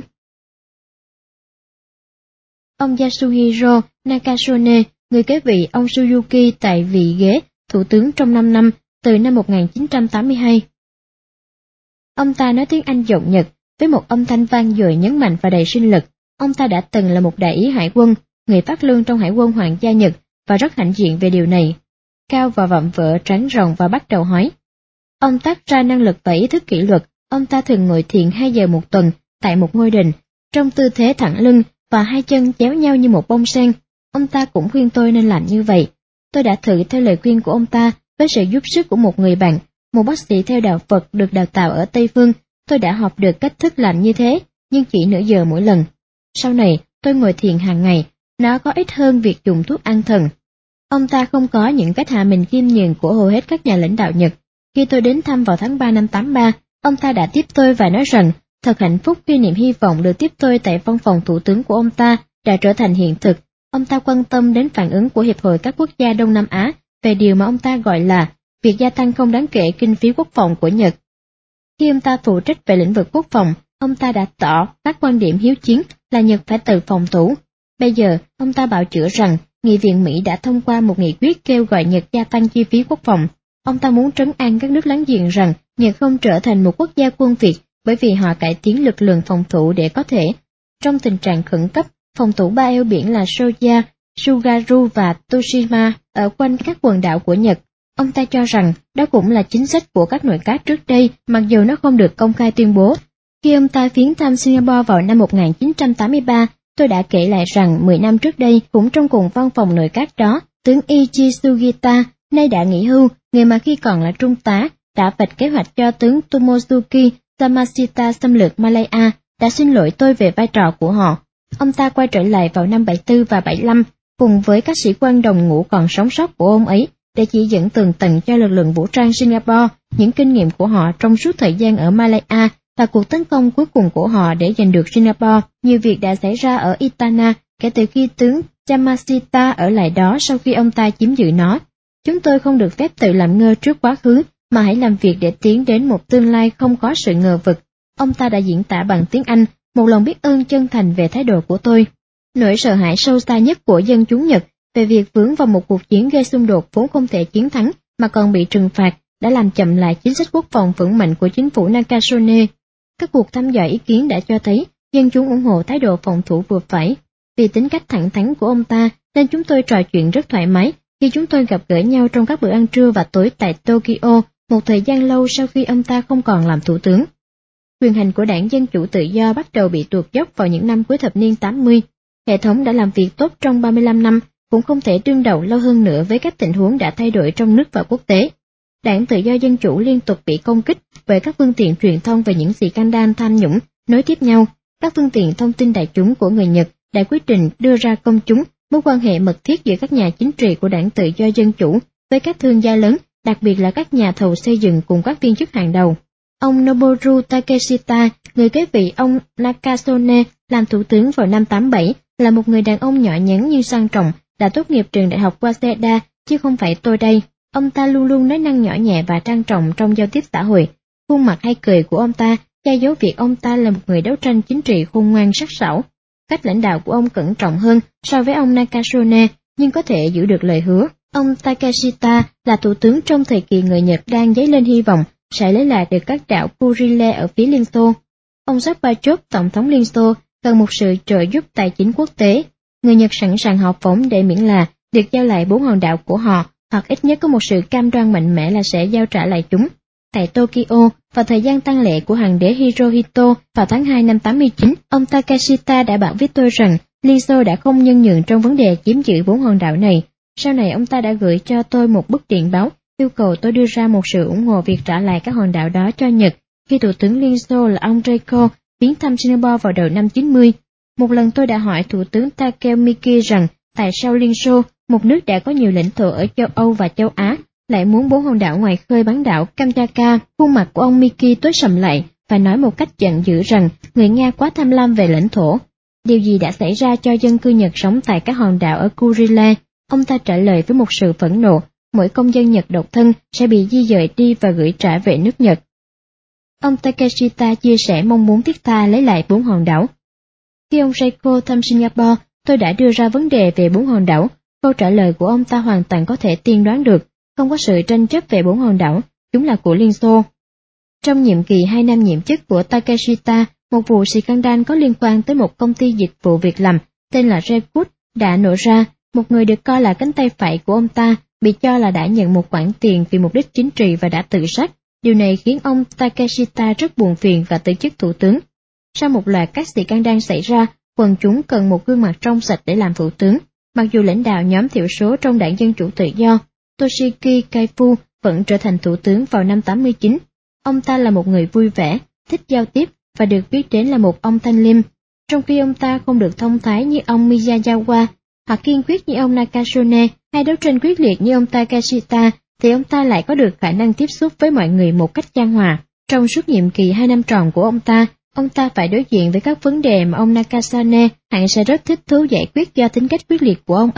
Ông Yasuhiro Nakasone, người kế vị ông Suzuki tại vị ghế thủ tướng trong 5 năm, từ năm 1982. Ông ta nói tiếng Anh giọng Nhật, với một âm thanh vang dội nhấn mạnh và đầy sinh lực. Ông ta đã từng là một đại úy hải quân, người phát lương trong Hải quân Hoàng gia Nhật, và rất hãnh diện về điều này. Cao và vạm vỡ trắng ròng và bắt đầu hỏi. Ông tác ra năng lực và ý thức kỷ luật. Ông ta thường ngồi thiền 2 giờ một tuần tại một ngôi đình, trong tư thế thẳng lưng và 2 chân chéo nhau như một bông sen. Ông ta cũng khuyên tôi nên làm như vậy. Tôi đã thử theo lời khuyên của ông ta với sự giúp sức của một người bạn, một bác sĩ theo đạo Phật được đào tạo ở Tây Phương. Tôi đã học được cách thức làm như thế, nhưng chỉ nửa giờ mỗi lần. Sau này, tôi ngồi thiền hàng ngày, nó có ích hơn việc dùng thuốc an thần. Ông ta không có những cách hạ mình khiêm nhường của hầu hết các nhà lãnh đạo Nhật. Khi tôi đến thăm vào tháng 3 năm 83, ông ta đã tiếp tôi và nói rằng thật hạnh phúc khi niềm hy vọng được tiếp tôi tại văn phòng thủ tướng của ông ta đã trở thành hiện thực. Ông ta quan tâm đến phản ứng của Hiệp hội các quốc gia Đông Nam Á về điều mà ông ta gọi là việc gia tăng không đáng kể kinh phí quốc phòng của Nhật. Khi ông ta phụ trách về lĩnh vực quốc phòng, ông ta đã tỏ các quan điểm hiếu chiến là Nhật phải tự phòng thủ. Bây giờ, ông ta bào chữa rằng Nghị viện Mỹ đã thông qua một nghị quyết kêu gọi Nhật gia tăng chi phí quốc phòng. Ông ta muốn trấn an các nước láng giềng rằng Nhật không trở thành một quốc gia quân Việt bởi vì họ cải tiến lực lượng phòng thủ để có thể, trong tình trạng khẩn cấp, phòng thủ ba eo biển là Soja, Tsugaru và Toshima ở quanh các quần đảo của Nhật. Ông ta cho rằng đó cũng là chính sách của các nội các trước đây, mặc dù nó không được công khai tuyên bố. Khi ông ta viếng thăm Singapore vào năm 1983, tôi đã kể lại rằng 10 năm trước đây, cũng trong cùng văn phòng nội các đó, tướng Ichi Sugita, nay đã nghỉ hưu, người mà khi còn là trung tá, đã vạch kế hoạch cho tướng Tomosuke Yamashita xâm lược Malaya, đã xin lỗi tôi về vai trò của họ. Ông ta quay trở lại vào năm 74 và 75, cùng với các sĩ quan đồng ngũ còn sống sót của ông ấy, để chỉ dẫn tường tận cho lực lượng vũ trang Singapore những kinh nghiệm của họ trong suốt thời gian ở Malaya và cuộc tấn công cuối cùng của họ để giành được Singapore. Nhiều việc đã xảy ra ở Itana kể từ khi tướng Yamashita ở lại đó sau khi ông ta chiếm giữ nó. Chúng tôi không được phép tự làm ngơ trước quá khứ, mà hãy làm việc để tiến đến một tương lai không có sự ngờ vực. Ông ta đã diễn tả bằng tiếng Anh một lòng biết ơn chân thành về thái độ của tôi. Nỗi sợ hãi sâu xa nhất của dân chúng Nhật về việc vướng vào một cuộc chiến gây xung đột vốn không thể chiến thắng mà còn bị trừng phạt đã làm chậm lại chính sách quốc phòng vững mạnh của chính phủ Nakasone. Các cuộc thăm dò ý kiến đã cho thấy dân chúng ủng hộ thái độ phòng thủ vừa phải. Vì tính cách thẳng thắn của ông ta nên chúng tôi trò chuyện rất thoải mái khi chúng tôi gặp gỡ nhau trong các bữa ăn trưa và tối tại Tokyo một thời gian lâu sau khi ông ta không còn làm thủ tướng. Quyền hành của đảng Dân Chủ Tự Do bắt đầu bị tuột dốc vào những năm cuối thập niên 80. Hệ thống đã làm việc tốt trong 35 năm, cũng không thể đương đầu lâu hơn nữa với các tình huống đã thay đổi trong nước và quốc tế. Đảng Tự Do Dân Chủ liên tục bị công kích bởi các phương tiện truyền thông về những scandal tham nhũng nối tiếp nhau. Các phương tiện thông tin đại chúng của người Nhật đã quyết định đưa ra công chúng mối quan hệ mật thiết giữa các nhà chính trị của Đảng Tự Do Dân Chủ với các thương gia lớn, đặc biệt là các nhà thầu xây dựng cùng các viên chức hàng đầu. Ông Noboru Takeshita, người kế vị ông Nakasone làm thủ tướng vào năm 87, là một người đàn ông nhỏ nhắn nhưng sang trọng, đã tốt nghiệp trường đại học Waseda, chứ không phải tôi đây. Ông ta luôn luôn nói năng nhỏ nhẹ và trang trọng trong giao tiếp xã hội. Khuôn mặt hay cười của ông ta che giấu việc ông ta là một người đấu tranh chính trị khôn ngoan sắc sảo. Cách lãnh đạo của ông cẩn trọng hơn so với ông Nakasone, nhưng có thể giữ được lời hứa. Ông Takeshita là thủ tướng trong thời kỳ người Nhật đang dấy lên hy vọng sẽ lấy lại được các đảo Kurile ở phía Liên Xô. Ông Gorbachev, tổng thống Liên Xô, cần một sự trợ giúp tài chính quốc tế. Người Nhật sẵn sàng họp phỏng để miễn là được giao lại 4 hòn đảo của họ, hoặc ít nhất có một sự cam đoan mạnh mẽ là sẽ giao trả lại chúng. Tại Tokyo, vào thời gian tang lễ của hoàng đế Hirohito vào tháng 2 năm 89, ông Takeshita đã bảo với tôi rằng Liên Xô đã không nhân nhượng trong vấn đề chiếm giữ 4 hòn đảo này. Sau này ông ta đã gửi cho tôi một bức điện báo yêu cầu tôi đưa ra một sự ủng hộ việc trả lại các hòn đảo đó cho Nhật khi Thủ tướng Liên Xô là ông Reiko viếng thăm Singapore vào đầu năm 90. Một lần tôi đã hỏi Thủ tướng Takeo Miki rằng tại sao Liên Xô, một nước đã có nhiều lãnh thổ ở châu Âu và châu Á, lại muốn 4 hòn đảo ngoài khơi bán đảo Kamchatka. Khuôn mặt của ông Miki tối sầm lại và nói một cách giận dữ rằng người Nga quá tham lam về lãnh thổ. Điều gì đã xảy ra cho dân cư Nhật sống tại các hòn đảo ở Kurile? Ông ta trả lời với một sự phẫn nộ, mỗi công dân Nhật độc thân sẽ bị di dời đi và gửi trả về nước Nhật. Ông Takeshita chia sẻ mong muốn thiết tha lấy lại 4 hòn đảo. Khi ông Reiko thăm Singapore, tôi đã đưa ra vấn đề về 4 hòn đảo. Câu trả lời của ông ta hoàn toàn có thể tiên đoán được, không có sự tranh chấp về 4 hòn đảo, chúng là của Liên Xô. Trong nhiệm kỳ 2 năm nhiệm chức của Takeshita, một vụ scandal có liên quan tới một công ty dịch vụ việc làm tên là Redwood đã nổ ra. Một người được coi là cánh tay phải của ông ta bị cho là đã nhận một khoản tiền vì mục đích chính trị và đã tự sát. Điều này khiến ông Takeshita rất buồn phiền và từ chức thủ tướng. Sau một loạt các scandal xảy ra, quần chúng cần một gương mặt trong sạch để làm thủ tướng. Mặc dù lãnh đạo nhóm thiểu số trong đảng Dân Chủ Tự Do, Toshiki Kaifu vẫn trở thành thủ tướng vào năm 89. Ông ta là một người vui vẻ, thích giao tiếp và được biết đến là một ông thanh liêm. Trong khi ông ta không được thông thái như ông Miyazawa, hoặc kiên quyết như ông Nakasone, hay đấu tranh quyết liệt như ông Takeshita, thì ông ta lại có được khả năng tiếp xúc với mọi người một cách chan hòa. Trong suốt nhiệm kỳ 2 năm tròn của ông ta phải đối diện với các vấn đề mà ông Nakasone hẳn sẽ rất thích thú giải quyết do tính cách quyết liệt của ông ấy.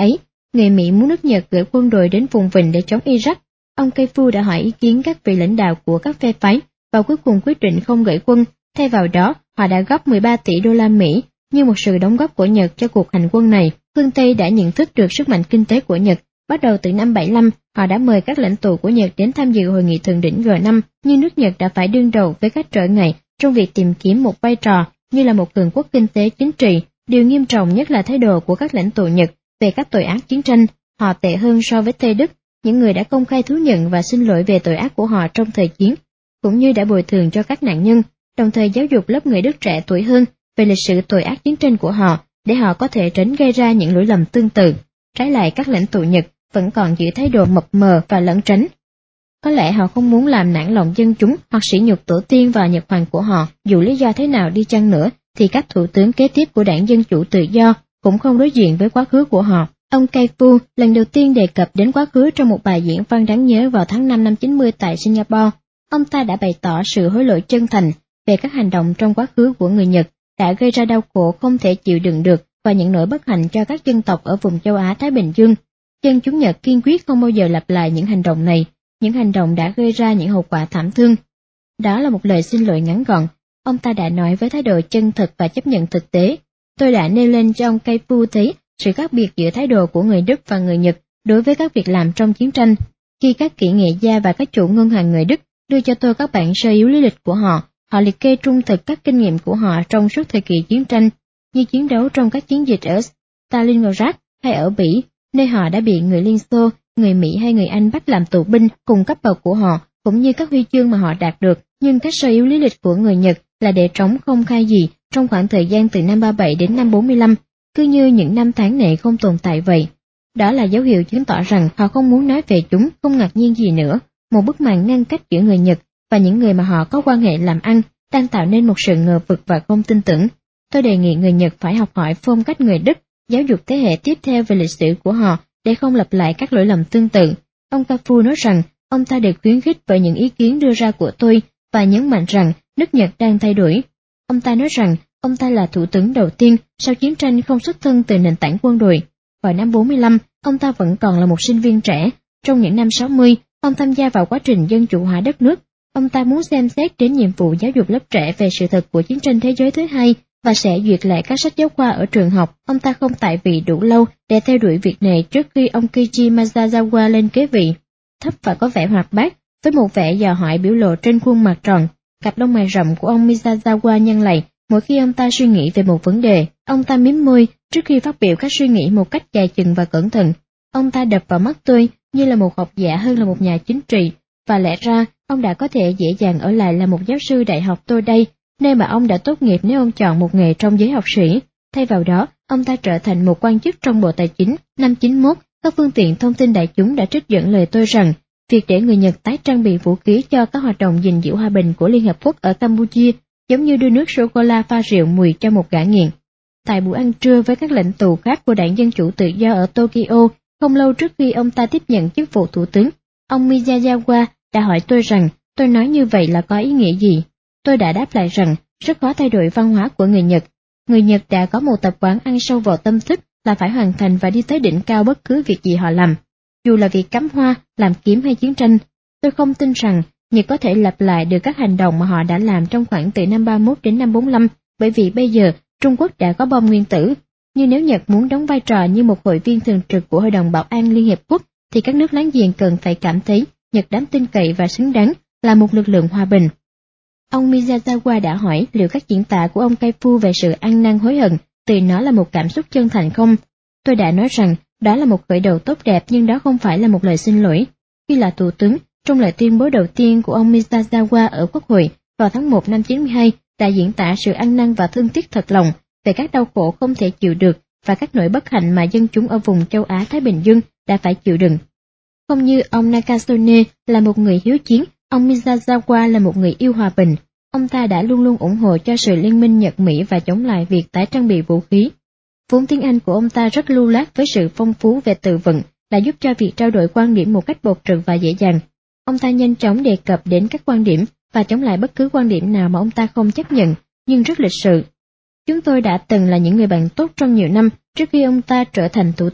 người Mỹ muốn nước Nhật gửi quân đội đến vùng vịnh để chống Iraq. Ông Keifu đã hỏi ý kiến các vị lãnh đạo của các phe phái và cuối cùng quyết định không gửi quân. Thay vào đó, họ đã góp 13 tỷ đô la Mỹ như một sự đóng góp của Nhật cho cuộc hành quân này. Phương Tây đã nhận thức được sức mạnh kinh tế của Nhật. Bắt đầu từ năm 75, họ đã mời các lãnh tụ của Nhật đến tham dự hội nghị thượng đỉnh G5, nhưng nước Nhật đã phải đương đầu với các trở ngại trong việc tìm kiếm một vai trò như là một cường quốc kinh tế chính trị. Điều nghiêm trọng nhất là thái độ của các lãnh tụ Nhật về các tội ác chiến tranh. Họ tệ hơn so với Tây Đức, những người đã công khai thú nhận và xin lỗi về tội ác của họ trong thời chiến, cũng như đã bồi thường cho các nạn nhân, đồng thời giáo dục lớp người Đức trẻ tuổi hơn về lịch sử tội ác chiến tranh của họ, để họ có thể tránh gây ra những lỗi lầm tương tự. Trái lại, các lãnh tụ Nhật vẫn còn giữ thái độ mập mờ và lẩn tránh. Có lẽ họ không muốn làm nản lòng dân chúng hoặc sỉ nhục tổ tiên và Nhật Hoàng của họ. Dù lý do thế nào đi chăng nữa, thì các thủ tướng kế tiếp của Đảng Dân Chủ Tự Do cũng không đối diện với quá khứ của họ. Ông Keifu lần đầu tiên đề cập đến quá khứ trong một bài diễn văn đáng nhớ vào tháng 5 năm 90 tại Singapore. Ông ta đã bày tỏ sự hối lỗi chân thành về các hành động trong quá khứ của người Nhật đã gây ra đau khổ không thể chịu đựng được và những nỗi bất hạnh cho các dân tộc ở vùng châu Á-Thái Bình Dương. Dân chúng Nhật kiên quyết không bao giờ lặp lại những hành động này, những hành động đã gây ra những hậu quả thảm thương. Đó là một lời xin lỗi ngắn gọn. Ông ta đã nói với thái độ chân thật và chấp nhận thực tế. Tôi đã nêu lên cho ông Keifu thấy sự khác biệt giữa thái độ của người Đức và người Nhật đối với các việc làm trong chiến tranh. Khi các kỹ nghệ gia và các chủ ngân hàng người Đức đưa cho tôi các bản sơ yếu lý lịch của họ, họ liệt kê trung thực các kinh nghiệm của họ trong suốt thời kỳ chiến tranh, như chiến đấu trong các chiến dịch ở Stalingrad hay ở Bỉ, nơi họ đã bị người Liên Xô, người Mỹ hay người Anh bắt làm tù binh cùng cấp bậc của họ, cũng như các huy chương mà họ đạt được. Nhưng các sơ yếu lý lịch của người Nhật là để trống không khai gì trong khoảng thời gian từ năm 37 đến năm 45, cứ như những năm tháng này không tồn tại vậy. Đó là dấu hiệu chứng tỏ rằng họ không muốn nói về chúng, không ngạc nhiên gì nữa. Một bức màn ngăn cách giữa người Nhật và những người mà họ có quan hệ làm ăn đang tạo nên một sự ngờ vực và không tin tưởng. Tôi đề nghị người Nhật phải học hỏi phong cách người Đức, giáo dục thế hệ tiếp theo về lịch sử của họ để không lặp lại các lỗi lầm tương tự. Ông Keifu nói rằng ông ta được khuyến khích bởi những ý kiến đưa ra của tôi và nhấn mạnh rằng nước Nhật đang thay đổi. Ông ta nói rằng ông ta là thủ tướng đầu tiên sau chiến tranh không xuất thân từ nền tảng quân đội. Vào năm 45, ông ta vẫn còn là một sinh viên trẻ. Trong những năm 60, ông tham gia vào quá trình dân chủ hóa đất nước. Ông ta muốn xem xét đến nhiệm vụ giáo dục lớp trẻ về sự thật của chiến tranh thế giới thứ hai và sẽ duyệt lại các sách giáo khoa ở trường học. Ông ta không tại vị đủ lâu để theo đuổi việc này trước khi ông Kiichi Masazawa lên kế vị. Thấp và có vẻ hoạt bát, với một vẻ dò hỏi biểu lộ trên khuôn mặt tròn. Cặp lông mày rậm của ông Misazawa nhăn lại mỗi khi ông ta suy nghĩ về một vấn đề. Ông ta mím môi trước khi phát biểu các suy nghĩ một cách dài chừng và cẩn thận. Ông ta đập vào mắt tôi như là một học giả hơn là một nhà chính trị, và lẽ ra ông đã có thể dễ dàng ở lại là một giáo sư đại học tôi đây, nơi mà ông đã tốt nghiệp nếu ông chọn một nghề trong giới học sĩ. Thay vào đó, ông ta trở thành một quan chức trong Bộ Tài chính. Năm 91, các phương tiện thông tin đại chúng đã trích dẫn lời tôi rằng việc để người Nhật tái trang bị vũ khí cho các hoạt động gìn giữ hòa bình của Liên Hợp Quốc ở Campuchia giống như đưa nước sô-cô-la pha rượu mùi cho một gã nghiện. Tại buổi ăn trưa với các lãnh tụ khác của Đảng Dân Chủ Tự Do ở Tokyo, không lâu trước khi ông ta tiếp nhận chức vụ thủ tướng, ông Miyazawa đã hỏi tôi rằng tôi nói như vậy là có ý nghĩa gì. Tôi đã đáp lại rằng rất khó thay đổi văn hóa của người Nhật. Người Nhật đã có một tập quán ăn sâu vào tâm thức là phải hoàn thành và đi tới đỉnh cao bất cứ việc gì họ làm, dù là việc cắm hoa, làm kiếm hay chiến tranh. Tôi không tin rằng Nhật có thể lặp lại được các hành động mà họ đã làm trong khoảng từ năm 31 đến năm 45, bởi vì bây giờ Trung Quốc đã có bom nguyên tử. Nhưng nếu Nhật muốn đóng vai trò như một hội viên thường trực của Hội đồng Bảo an Liên Hiệp Quốc, thì các nước láng giềng cần phải cảm thấy Nhật đáng tin cậy và xứng đáng là một lực lượng hòa bình. Ông Miyazawa đã hỏi liệu các diễn tả của ông Keifu về sự ăn năn hối hận từ nó là một cảm xúc chân thành không. Tôi đã nói rằng đó là một khởi đầu tốt đẹp, nhưng đó không phải là một lời xin lỗi. Khi là thủ tướng, trong lời tuyên bố đầu tiên của ông Miyazawa ở Quốc hội vào tháng 1 năm 92 đã diễn tả sự ăn năn và thương tiếc thật lòng về các đau khổ không thể chịu được và các nỗi bất hạnh mà dân chúng ở vùng châu Á-Thái Bình Dương đã phải chịu đựng. Không như ông Nakasone là một người hiếu chiến, ông Miyazawa là một người yêu hòa bình. Ông ta đã luôn luôn ủng hộ cho sự liên minh Nhật-Mỹ và chống lại việc tái trang bị vũ khí. Vốn tiếng Anh của ông ta rất lưu loát với sự phong phú về từ vựng, đã giúp cho việc trao đổi quan điểm một cách bộc trực và dễ dàng. Ông ta nhanh chóng đề cập đến các quan điểm và chống lại bất cứ quan điểm nào mà ông ta không chấp nhận, nhưng rất lịch sự. Chúng tôi đã từng là những người bạn tốt trong nhiều năm trước khi ông ta trở thành thủ tướng.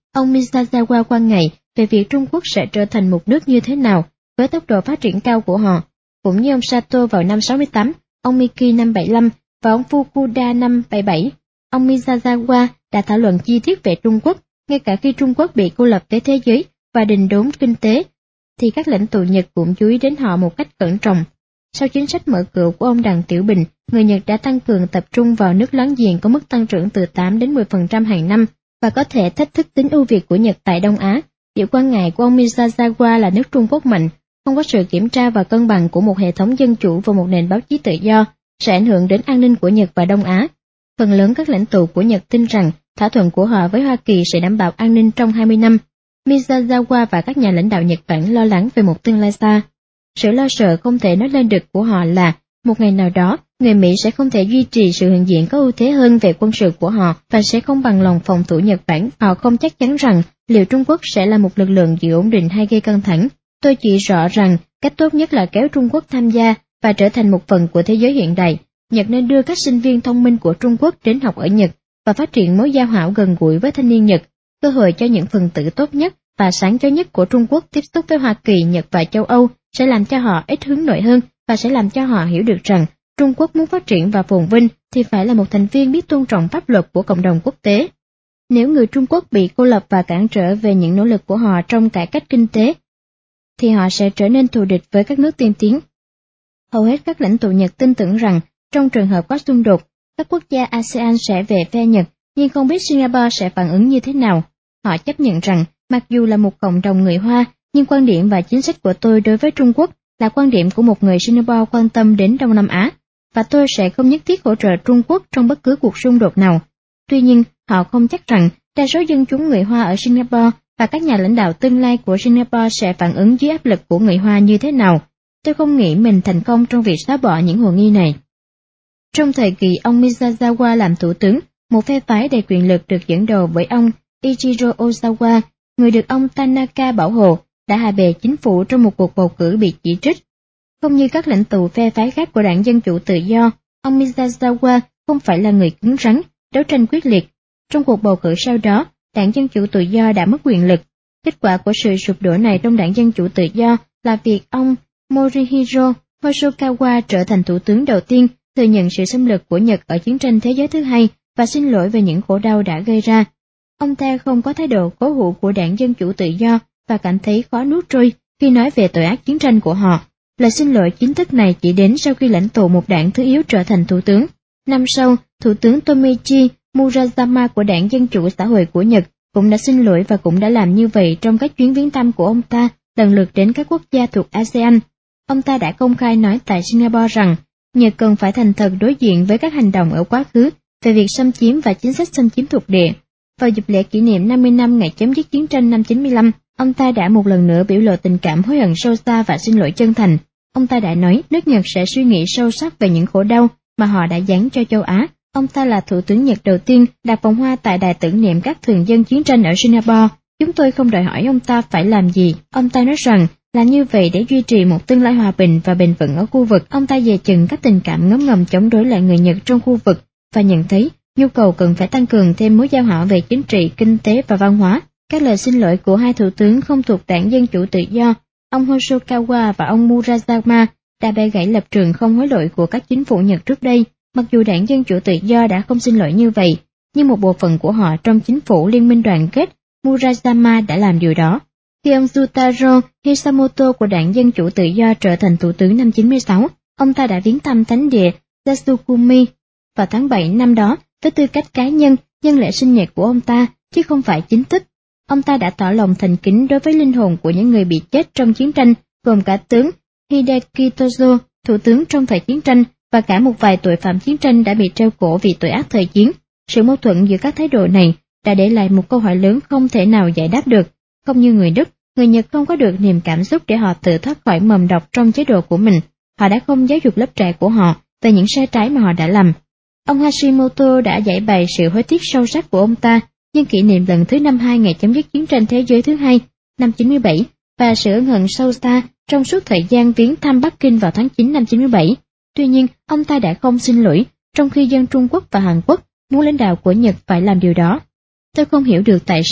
Ông Miyazawa quan ngại về việc Trung Quốc sẽ trở thành một nước như thế nào với tốc độ phát triển cao của họ. Cũng như ông Sato vào năm 68, ông Miki năm 75 và ông Fukuda năm 77, ông Miyazawa đã thảo luận chi tiết về Trung Quốc. Ngay cả khi Trung Quốc bị cô lập với thế giới và đình đốn kinh tế, thì các lãnh tụ Nhật cũng chú ý đến họ một cách cẩn trọng. Sau chính sách mở cửa của ông Đặng Tiểu Bình, người Nhật đã tăng cường tập trung vào nước láng giềng có mức tăng trưởng từ 8 đến 10% hàng năm và có thể thách thức tính ưu việt của Nhật tại Đông Á. Điều quan ngại của ông Miyazawa là nước Trung Quốc mạnh, không có sự kiểm tra và cân bằng của một hệ thống dân chủ và một nền báo chí tự do, sẽ ảnh hưởng đến an ninh của Nhật và Đông Á. Phần lớn các lãnh tụ của Nhật tin rằng thỏa thuận của họ với Hoa Kỳ sẽ đảm bảo an ninh trong 20 năm. Miyazawa và các nhà lãnh đạo Nhật Bản lo lắng về một tương lai xa. Sự lo sợ không thể nói lên được của họ là một ngày nào đó, người Mỹ sẽ không thể duy trì sự hiện diện có ưu thế hơn về quân sự của họ và sẽ không bằng lòng phòng thủ Nhật Bản. Họ không chắc chắn rằng liệu Trung Quốc sẽ là một lực lượng giữ ổn định hay gây căng thẳng. Tôi chỉ rõ rằng cách tốt nhất là kéo Trung Quốc tham gia và trở thành một phần của thế giới hiện đại. Nhật nên đưa các sinh viên thông minh của Trung Quốc đến học ở Nhật và phát triển mối giao hảo gần gũi với thanh niên Nhật, cơ hội cho những phần tử tốt nhất và sáng chói nhất của Trung Quốc tiếp xúc với Hoa Kỳ, Nhật và châu Âu sẽ làm cho họ ít hướng nội hơn và sẽ làm cho họ hiểu được rằng Trung Quốc muốn phát triển và phồn vinh thì phải là một thành viên biết tôn trọng pháp luật của cộng đồng quốc tế. Nếu người Trung Quốc bị cô lập và cản trở về những nỗ lực của họ trong cải cách kinh tế, thì họ sẽ trở nên thù địch với các nước tiên tiến. Hầu hết các lãnh tụ Nhật tin tưởng rằng trong trường hợp có xung đột, các quốc gia ASEAN sẽ về phe Nhật, nhưng không biết Singapore sẽ phản ứng như thế nào. Họ chấp nhận rằng, mặc dù là một cộng đồng người Hoa, nhưng quan điểm và chính sách của tôi đối với Trung Quốc là quan điểm của một người Singapore quan tâm đến Đông Nam Á, và tôi sẽ không nhất thiết hỗ trợ Trung Quốc trong bất cứ cuộc xung đột nào. Tuy nhiên, họ không chắc rằng đa số dân chúng người Hoa ở Singapore và các nhà lãnh đạo tương lai của Singapore sẽ phản ứng dưới áp lực của người Hoa như thế nào. Tôi không nghĩ mình thành công trong việc xóa bỏ những hồ nghi này. Trong thời kỳ ông Miyazawa làm thủ tướng, một phe phái đầy quyền lực được dẫn đầu bởi ông Ichiro Ozawa, người được ông Tanaka bảo hộ, đã hạ bệ chính phủ trong một cuộc bầu cử bị chỉ trích. Không như các lãnh tụ phe phái khác của Đảng Dân Chủ Tự Do, ông Miyazawa không phải là người cứng rắn, đấu tranh quyết liệt. Trong cuộc bầu cử sau đó, Đảng Dân Chủ Tự Do đã mất quyền lực. Kết quả của sự sụp đổ này trong Đảng Dân Chủ Tự Do là việc ông Morihiro Hosokawa trở thành thủ tướng đầu tiên thừa nhận sự xâm lược của Nhật ở chiến tranh thế giới thứ hai và xin lỗi về những khổ đau đã gây ra. Ông ta không có thái độ cố hữu của Đảng Dân Chủ Tự Do và cảm thấy khó nuốt trôi khi nói về tội ác chiến tranh của họ. Lời xin lỗi chính thức này chỉ đến sau khi lãnh tụ một đảng thứ yếu trở thành thủ tướng. Năm sau, Thủ tướng Tomichi Murayama của Đảng Dân Chủ Xã hội của Nhật cũng đã xin lỗi và cũng đã làm như vậy trong các chuyến viếng thăm của ông ta lần lượt đến các quốc gia thuộc ASEAN. Ông ta đã công khai nói tại Singapore rằng Nhật cần phải thành thật đối diện với các hành động ở quá khứ về việc xâm chiếm và chính sách xâm chiếm thuộc địa. Vào dịp lễ kỷ niệm 50 năm ngày chấm dứt chiến tranh năm 95, ông ta đã một lần nữa biểu lộ tình cảm hối hận sâu xa và xin lỗi chân thành. Ông ta đã nói nước Nhật sẽ suy nghĩ sâu sắc về những khổ đau mà họ đã giáng cho châu Á. Ông ta là thủ tướng Nhật đầu tiên đặt vòng hoa tại đài tưởng niệm các thường dân chiến tranh ở Singapore. Chúng tôi không đòi hỏi ông ta phải làm gì. Ông ta nói rằng làm như vậy để duy trì một tương lai hòa bình và bền vững ở khu vực. Ông ta dè chừng các tình cảm ngấm ngầm chống đối lại người Nhật trong khu vực và nhận thấy nhu cầu cần phải tăng cường thêm mối giao hảo về chính trị, kinh tế và văn hóa. Các lời xin lỗi của hai thủ tướng không thuộc Đảng Dân Chủ Tự Do, ông Hosokawa và ông Murayama, đã bẻ gãy lập trường không hối lỗi của các chính phủ Nhật trước đây. Mặc dù Đảng Dân Chủ Tự Do đã không xin lỗi như vậy, nhưng một bộ phận của họ trong chính phủ Liên minh đoàn kết Murayama đã làm điều đó. Khi ông Tsutaro Hisamoto của Đảng Dân Chủ Tự Do trở thành thủ tướng năm 96, ông ta đã viếng thăm thánh địa Yasukuni vào tháng 7 năm đó với tư cách cá nhân nhân lễ sinh nhật của ông ta, chứ không phải chính thức. Ông ta đã tỏ lòng thành kính đối với linh hồn của những người bị chết trong chiến tranh, gồm cả tướng Hideki Tojo, thủ tướng trong thời chiến tranh, và cả một vài tội phạm chiến tranh đã bị treo cổ vì tội ác thời chiến. Sự mâu thuẫn giữa các thái độ này đã để lại một câu hỏi lớn không thể nào giải đáp được. Không như người Đức, người Nhật không có được niềm cảm xúc để họ tự thoát khỏi mầm độc trong chế độ của mình. Họ đã không giáo dục lớp trẻ của họ về những sai trái mà họ đã làm. Ông Hashimoto đã giải bày sự hối tiếc sâu sắc của ông ta nhân kỷ niệm lần thứ 52 ngày chấm dứt chiến tranh thế giới thứ hai năm 97 và sự ân hận sâu xa trong suốt thời gian viếng thăm Bắc Kinh vào tháng 9 năm 97. Tuy nhiên, ông ta đã không xin lỗi, trong khi dân Trung Quốc và Hàn Quốc muốn lãnh đạo của Nhật phải làm điều đó. Tôi không hiểu được tại sao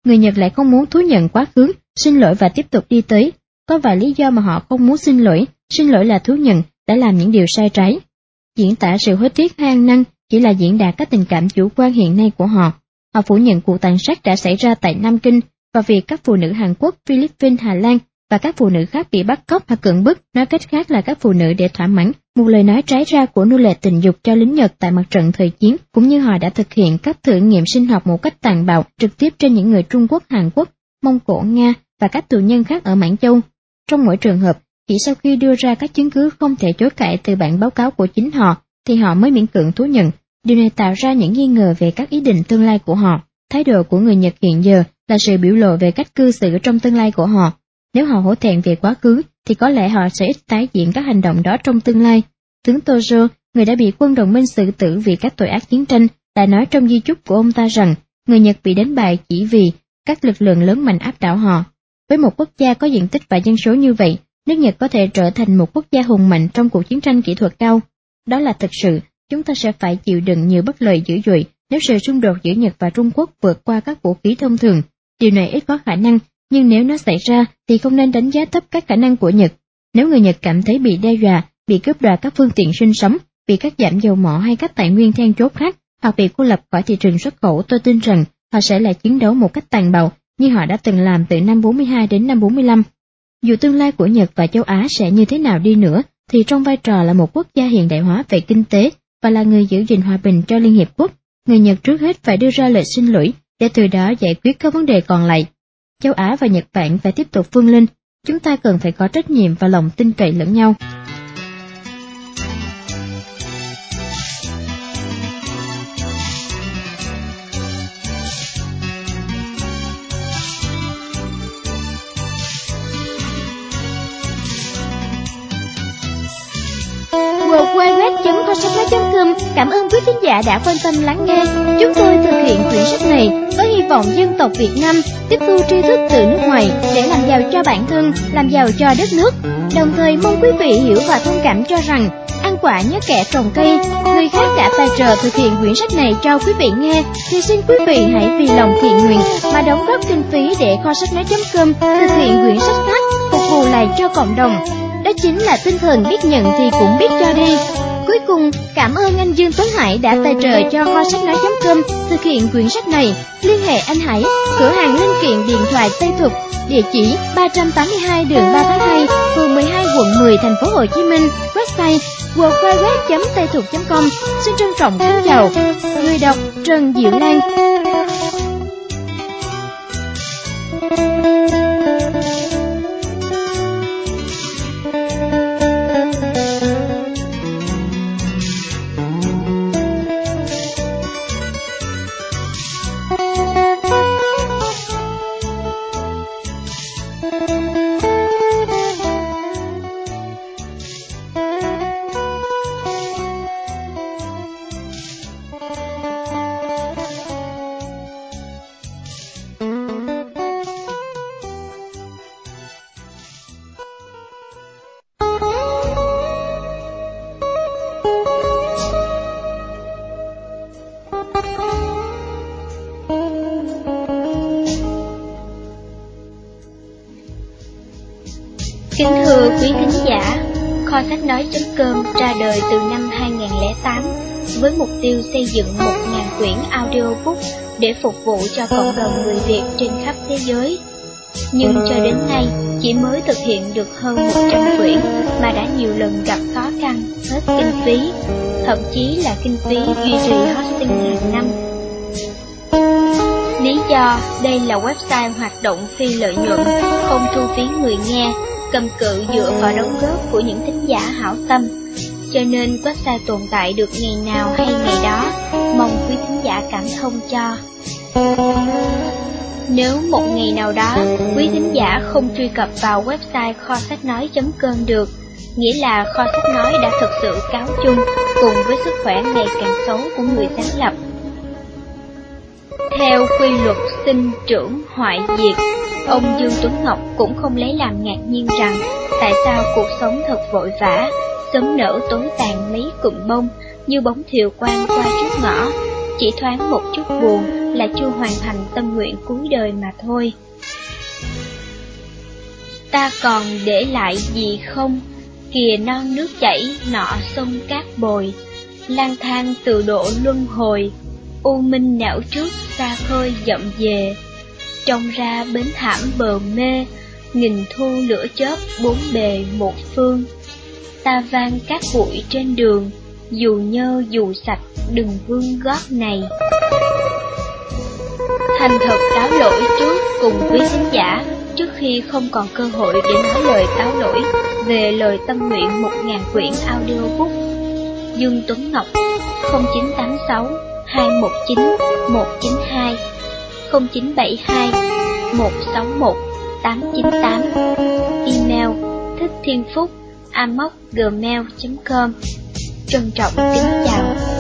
người Nhật lại không muốn thú nhận quá khứ, xin lỗi và tiếp tục đi tới. Có vài lý do mà họ không muốn xin lỗi là thú nhận đã làm những điều sai trái. Diễn tả sự hối tiếc hay ăn năn chỉ là diễn đạt các tình cảm chủ quan hiện nay của họ. Họ phủ nhận vụ tàn sát đã xảy ra tại Nam Kinh và việc các phụ nữ Hàn Quốc, Philippines, Hà Lan và các phụ nữ khác bị bắt cóc hoặc cưỡng bức, nói cách khác là các phụ nữ để thỏa mãn một lời nói trái ra của nô lệ tình dục cho lính Nhật tại mặt trận thời chiến, cũng như họ đã thực hiện các thử nghiệm sinh học một cách tàn bạo trực tiếp trên những người Trung Quốc, Hàn Quốc, Mông Cổ, Nga và các tù nhân khác ở Mãn Châu. Trong mỗi trường hợp, chỉ sau khi đưa ra các chứng cứ không thể chối cãi từ bản báo cáo của chính họ, thì họ mới miễn cưỡng thú nhận. Điều này tạo ra những nghi ngờ về các ý định tương lai của họ. Thái độ của người Nhật hiện giờ là sự biểu lộ về cách cư xử trong tương lai của họ. Nếu họ hổ thẹn về quá khứ, thì có lẽ họ sẽ ít tái diễn các hành động đó trong tương lai. Tướng Tojo, người đã bị quân đồng minh xử tử vì các tội ác chiến tranh, đã nói trong di chúc của ông ta rằng người Nhật bị đánh bại chỉ vì các lực lượng lớn mạnh áp đảo họ. Với một quốc gia có diện tích và dân số như vậy, nước Nhật có thể trở thành một quốc gia hùng mạnh trong cuộc chiến tranh kỹ thuật cao. Đó là thực sự, chúng ta sẽ phải chịu đựng nhiều bất lợi dữ dội nếu sự xung đột giữa Nhật và Trung Quốc vượt qua các vũ khí thông thường. Điều này ít có khả năng, nhưng nếu nó xảy ra thì không nên đánh giá thấp các khả năng của Nhật. Nếu người Nhật cảm thấy bị đe dọa, bị cướp đoạt các phương tiện sinh sống, bị cắt giảm dầu mỏ hay các tài nguyên then chốt khác, hoặc bị cô lập khỏi thị trường xuất khẩu, tôi tin rằng họ sẽ lại chiến đấu một cách tàn bạo như họ đã từng làm từ năm 42 đến năm 45. Dù tương lai của Nhật và châu Á sẽ như thế nào đi nữa, thì trong vai trò là một quốc gia hiện đại hóa về kinh tế và là người giữ gìn hòa bình cho Liên Hiệp Quốc, người Nhật trước hết phải đưa ra lời xin lỗi để từ đó giải quyết các vấn đề còn lại. Châu Á và Nhật Bản phải tiếp tục vươn lên, chúng ta cần phải có trách nhiệm và lòng tin cậy lẫn nhau. worldwideweb.kho-sách-nói.com cảm ơn quý thính giả đã quan tâm lắng nghe. Chúng tôi thực hiện quyển sách này với hy vọng dân tộc Việt Nam tiếp thu tri thức từ nước ngoài để làm giàu cho bản thân, làm giàu cho đất nước. Đồng thời mong quý vị hiểu và thông cảm cho rằng ăn quả nhớ kẻ trồng cây. Người khác đã tài trợ thực hiện quyển sách này cho quý vị nghe, thì xin quý vị hãy vì lòng thiện nguyện mà đóng góp kinh phí để kho-sách-nói.com thực hiện quyển sách khác, phục vụ lại cho cộng đồng. Đó chính là tinh thần biết nhận thì cũng biết cho đi. Cuối cùng, cảm ơn anh Dương Tuấn Hải đã tài trợ cho kho-sách-nói.com thực hiện quyển sách này. Liên hệ anh Hải, cửa hàng linh kiện điện thoại Tây Thục, địa chỉ 382 đường 3 tháng 2, phường 12, quận 10, thành phố Hồ Chí Minh. Website worldwideweb.taythục.com. Xin trân trọng kính chào. Người đọc Trần Diệu Lan. Kính thưa quý thính giả, Kho Sách Nói.com ra đời từ năm 2008 với mục tiêu xây dựng 1.000 quyển audiobook để phục vụ cho cộng đồng người Việt trên khắp thế giới. Nhưng cho đến nay, chỉ mới thực hiện được hơn 100 quyển mà đã nhiều lần gặp khó khăn, hết kinh phí, thậm chí là kinh phí duy trì hosting hàng năm. Lý do đây là website hoạt động phi lợi nhuận, không thu phí người nghe, cầm cự dựa vào đóng góp của những thính giả hảo tâm, cho nên website tồn tại được ngày nào hay ngày đó, mong quý thính giả cảm thông cho. Nếu một ngày nào đó quý thính giả không truy cập vào website kho sách nói.com được, nghĩa là Kho Sách Nói đã thực sự cáo chung cùng với sức khỏe ngày càng xấu của người sáng lập. Theo quy luật sinh trưởng hoại diệt, ông Dương Tuấn Ngọc cũng không lấy làm ngạc nhiên rằng tại sao cuộc sống thật vội vã, sớm nở tối tàn mấy cụm bông như bóng thiều quang qua trước ngõ, chỉ thoáng một chút buồn là chưa hoàn thành tâm nguyện cuối đời mà thôi. Ta còn để lại gì không? Kìa non nước chảy, nọ sông cát bồi, lang thang từ độ luân hồi, u minh não trước xa khơi dậm về. Trông ra bến thảm bờ mê, nghìn thu lửa chớp bốn bề một phương. Ta vang cát bụi trên đường, dù nhơ dù sạch đừng vương gót này. Thành thật cáo lỗi trước cùng quý khán giả, trước khi không còn cơ hội để nói lời cáo lỗi về lời tâm nguyện 1000 quyển audiobook. Dương Tuấn Ngọc 0986 219 192 0972 161 898. Email thicchthienphúc@gmail.com. Trân trọng kính chào.